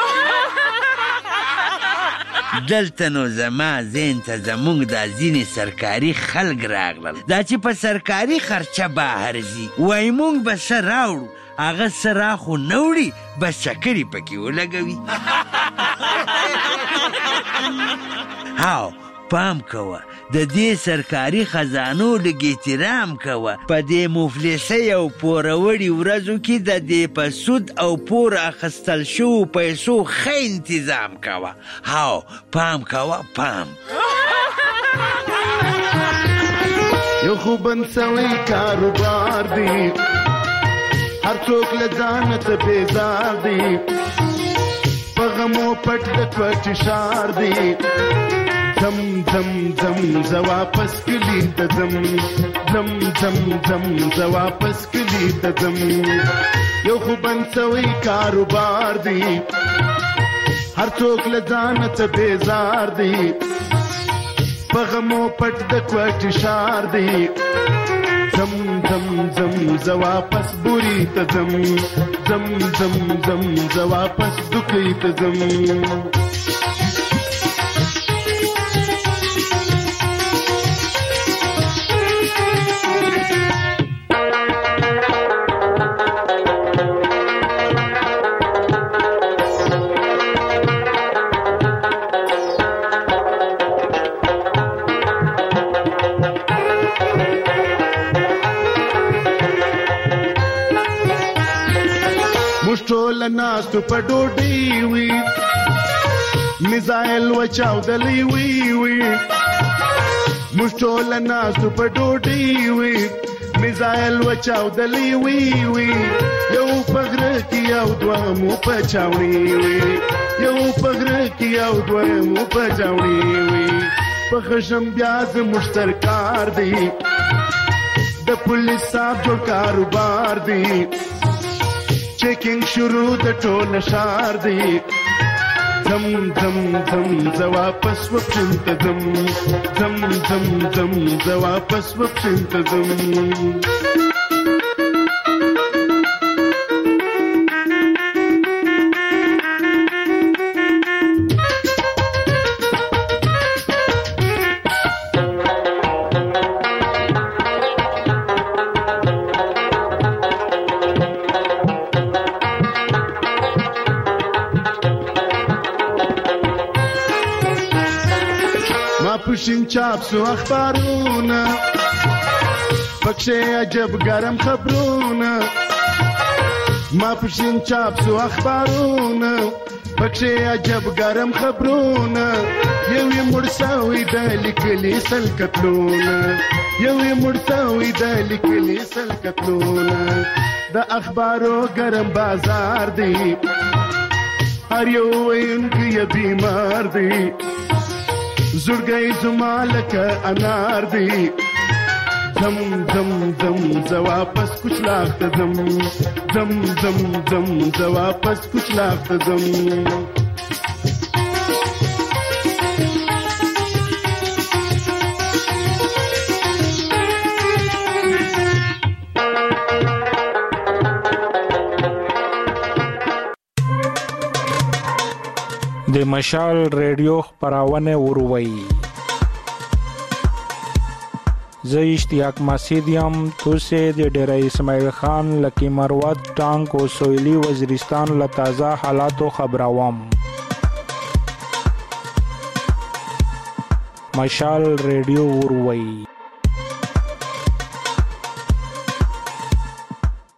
دلته نو زما ذهن ته زموږ دا ځینې سرکاري خلک راغلل دا چې په سرکاري خرچه بهر ځي وایي موږ به څه راوړو هغه څه را خو نه وړي بس چکرې پکې ولګوي هاو پام کوه د دې سرکاري خزانو لږ احترام کوه په دې مفلسۍ او پوروړي ورځو کې د دې په سود او پور اخیستل شوو پیسو ښه انتظام کوه هاو پام کوه پام یو خو بند سوی کاروبار دی هر څوک له ځانه ته بیزار دی په غمو پټ د کوټې ښار دی ځم ځم ځم زه واپس کلي ته ځم ځم ځم ځم زه واپس کلي ته ځم یو خو بند سوی کاروبار دی هر څوک له ځانه ته بیزار دی په غمو پټ د کوټې ښار دی زم زم زم زه واپس بوري ته ځم زم زم زم زه واپس دوکۍ ته ځم ناستو په ډوډۍ وي میزایل وچاودلی وي وي موږ ټوله ناستو په ډوډۍ وي میزایل وچاودلی وي وي یو په غره کې یو دوه مو په چاوني وي یو په غره کې یو دوه مو په چاوني وي په خشم بیا زموږ سرکار دی د پولیس صاحب جوړ کاروبار دی چیکنگ شروع د ټول ښار دی زم زم زم زه واپس وپښین ته ځم زم زم زم زه واپس وپښین ته ځم چاپ سو اخبارونه پکښې عجب ګرم خبرونه ما پښین چاپ سو اخبارونه پکښې عجب ګرم خبرونه یو یې مړ سوی د لیکلي سل قتلونه یو یې مړ سوی د لیکلي سل قتلونه د اخبارو ګرم بازار دی هر یو ویونکی یې بیمار دی زړګی زما لکه انار دی زم زم زم زه واپس کوچلاغ ته ځم زم زم زم زه واپس کوچلاغ ته ځم د مشال ریډیو خپرونه وروي زه اشتیاق مسعود یم توسه د ډیره اسماعیل خان لکی مروت ټانک او سویلی وزیرستان له تازه حالاتو خبروم مشال ریډیو وروي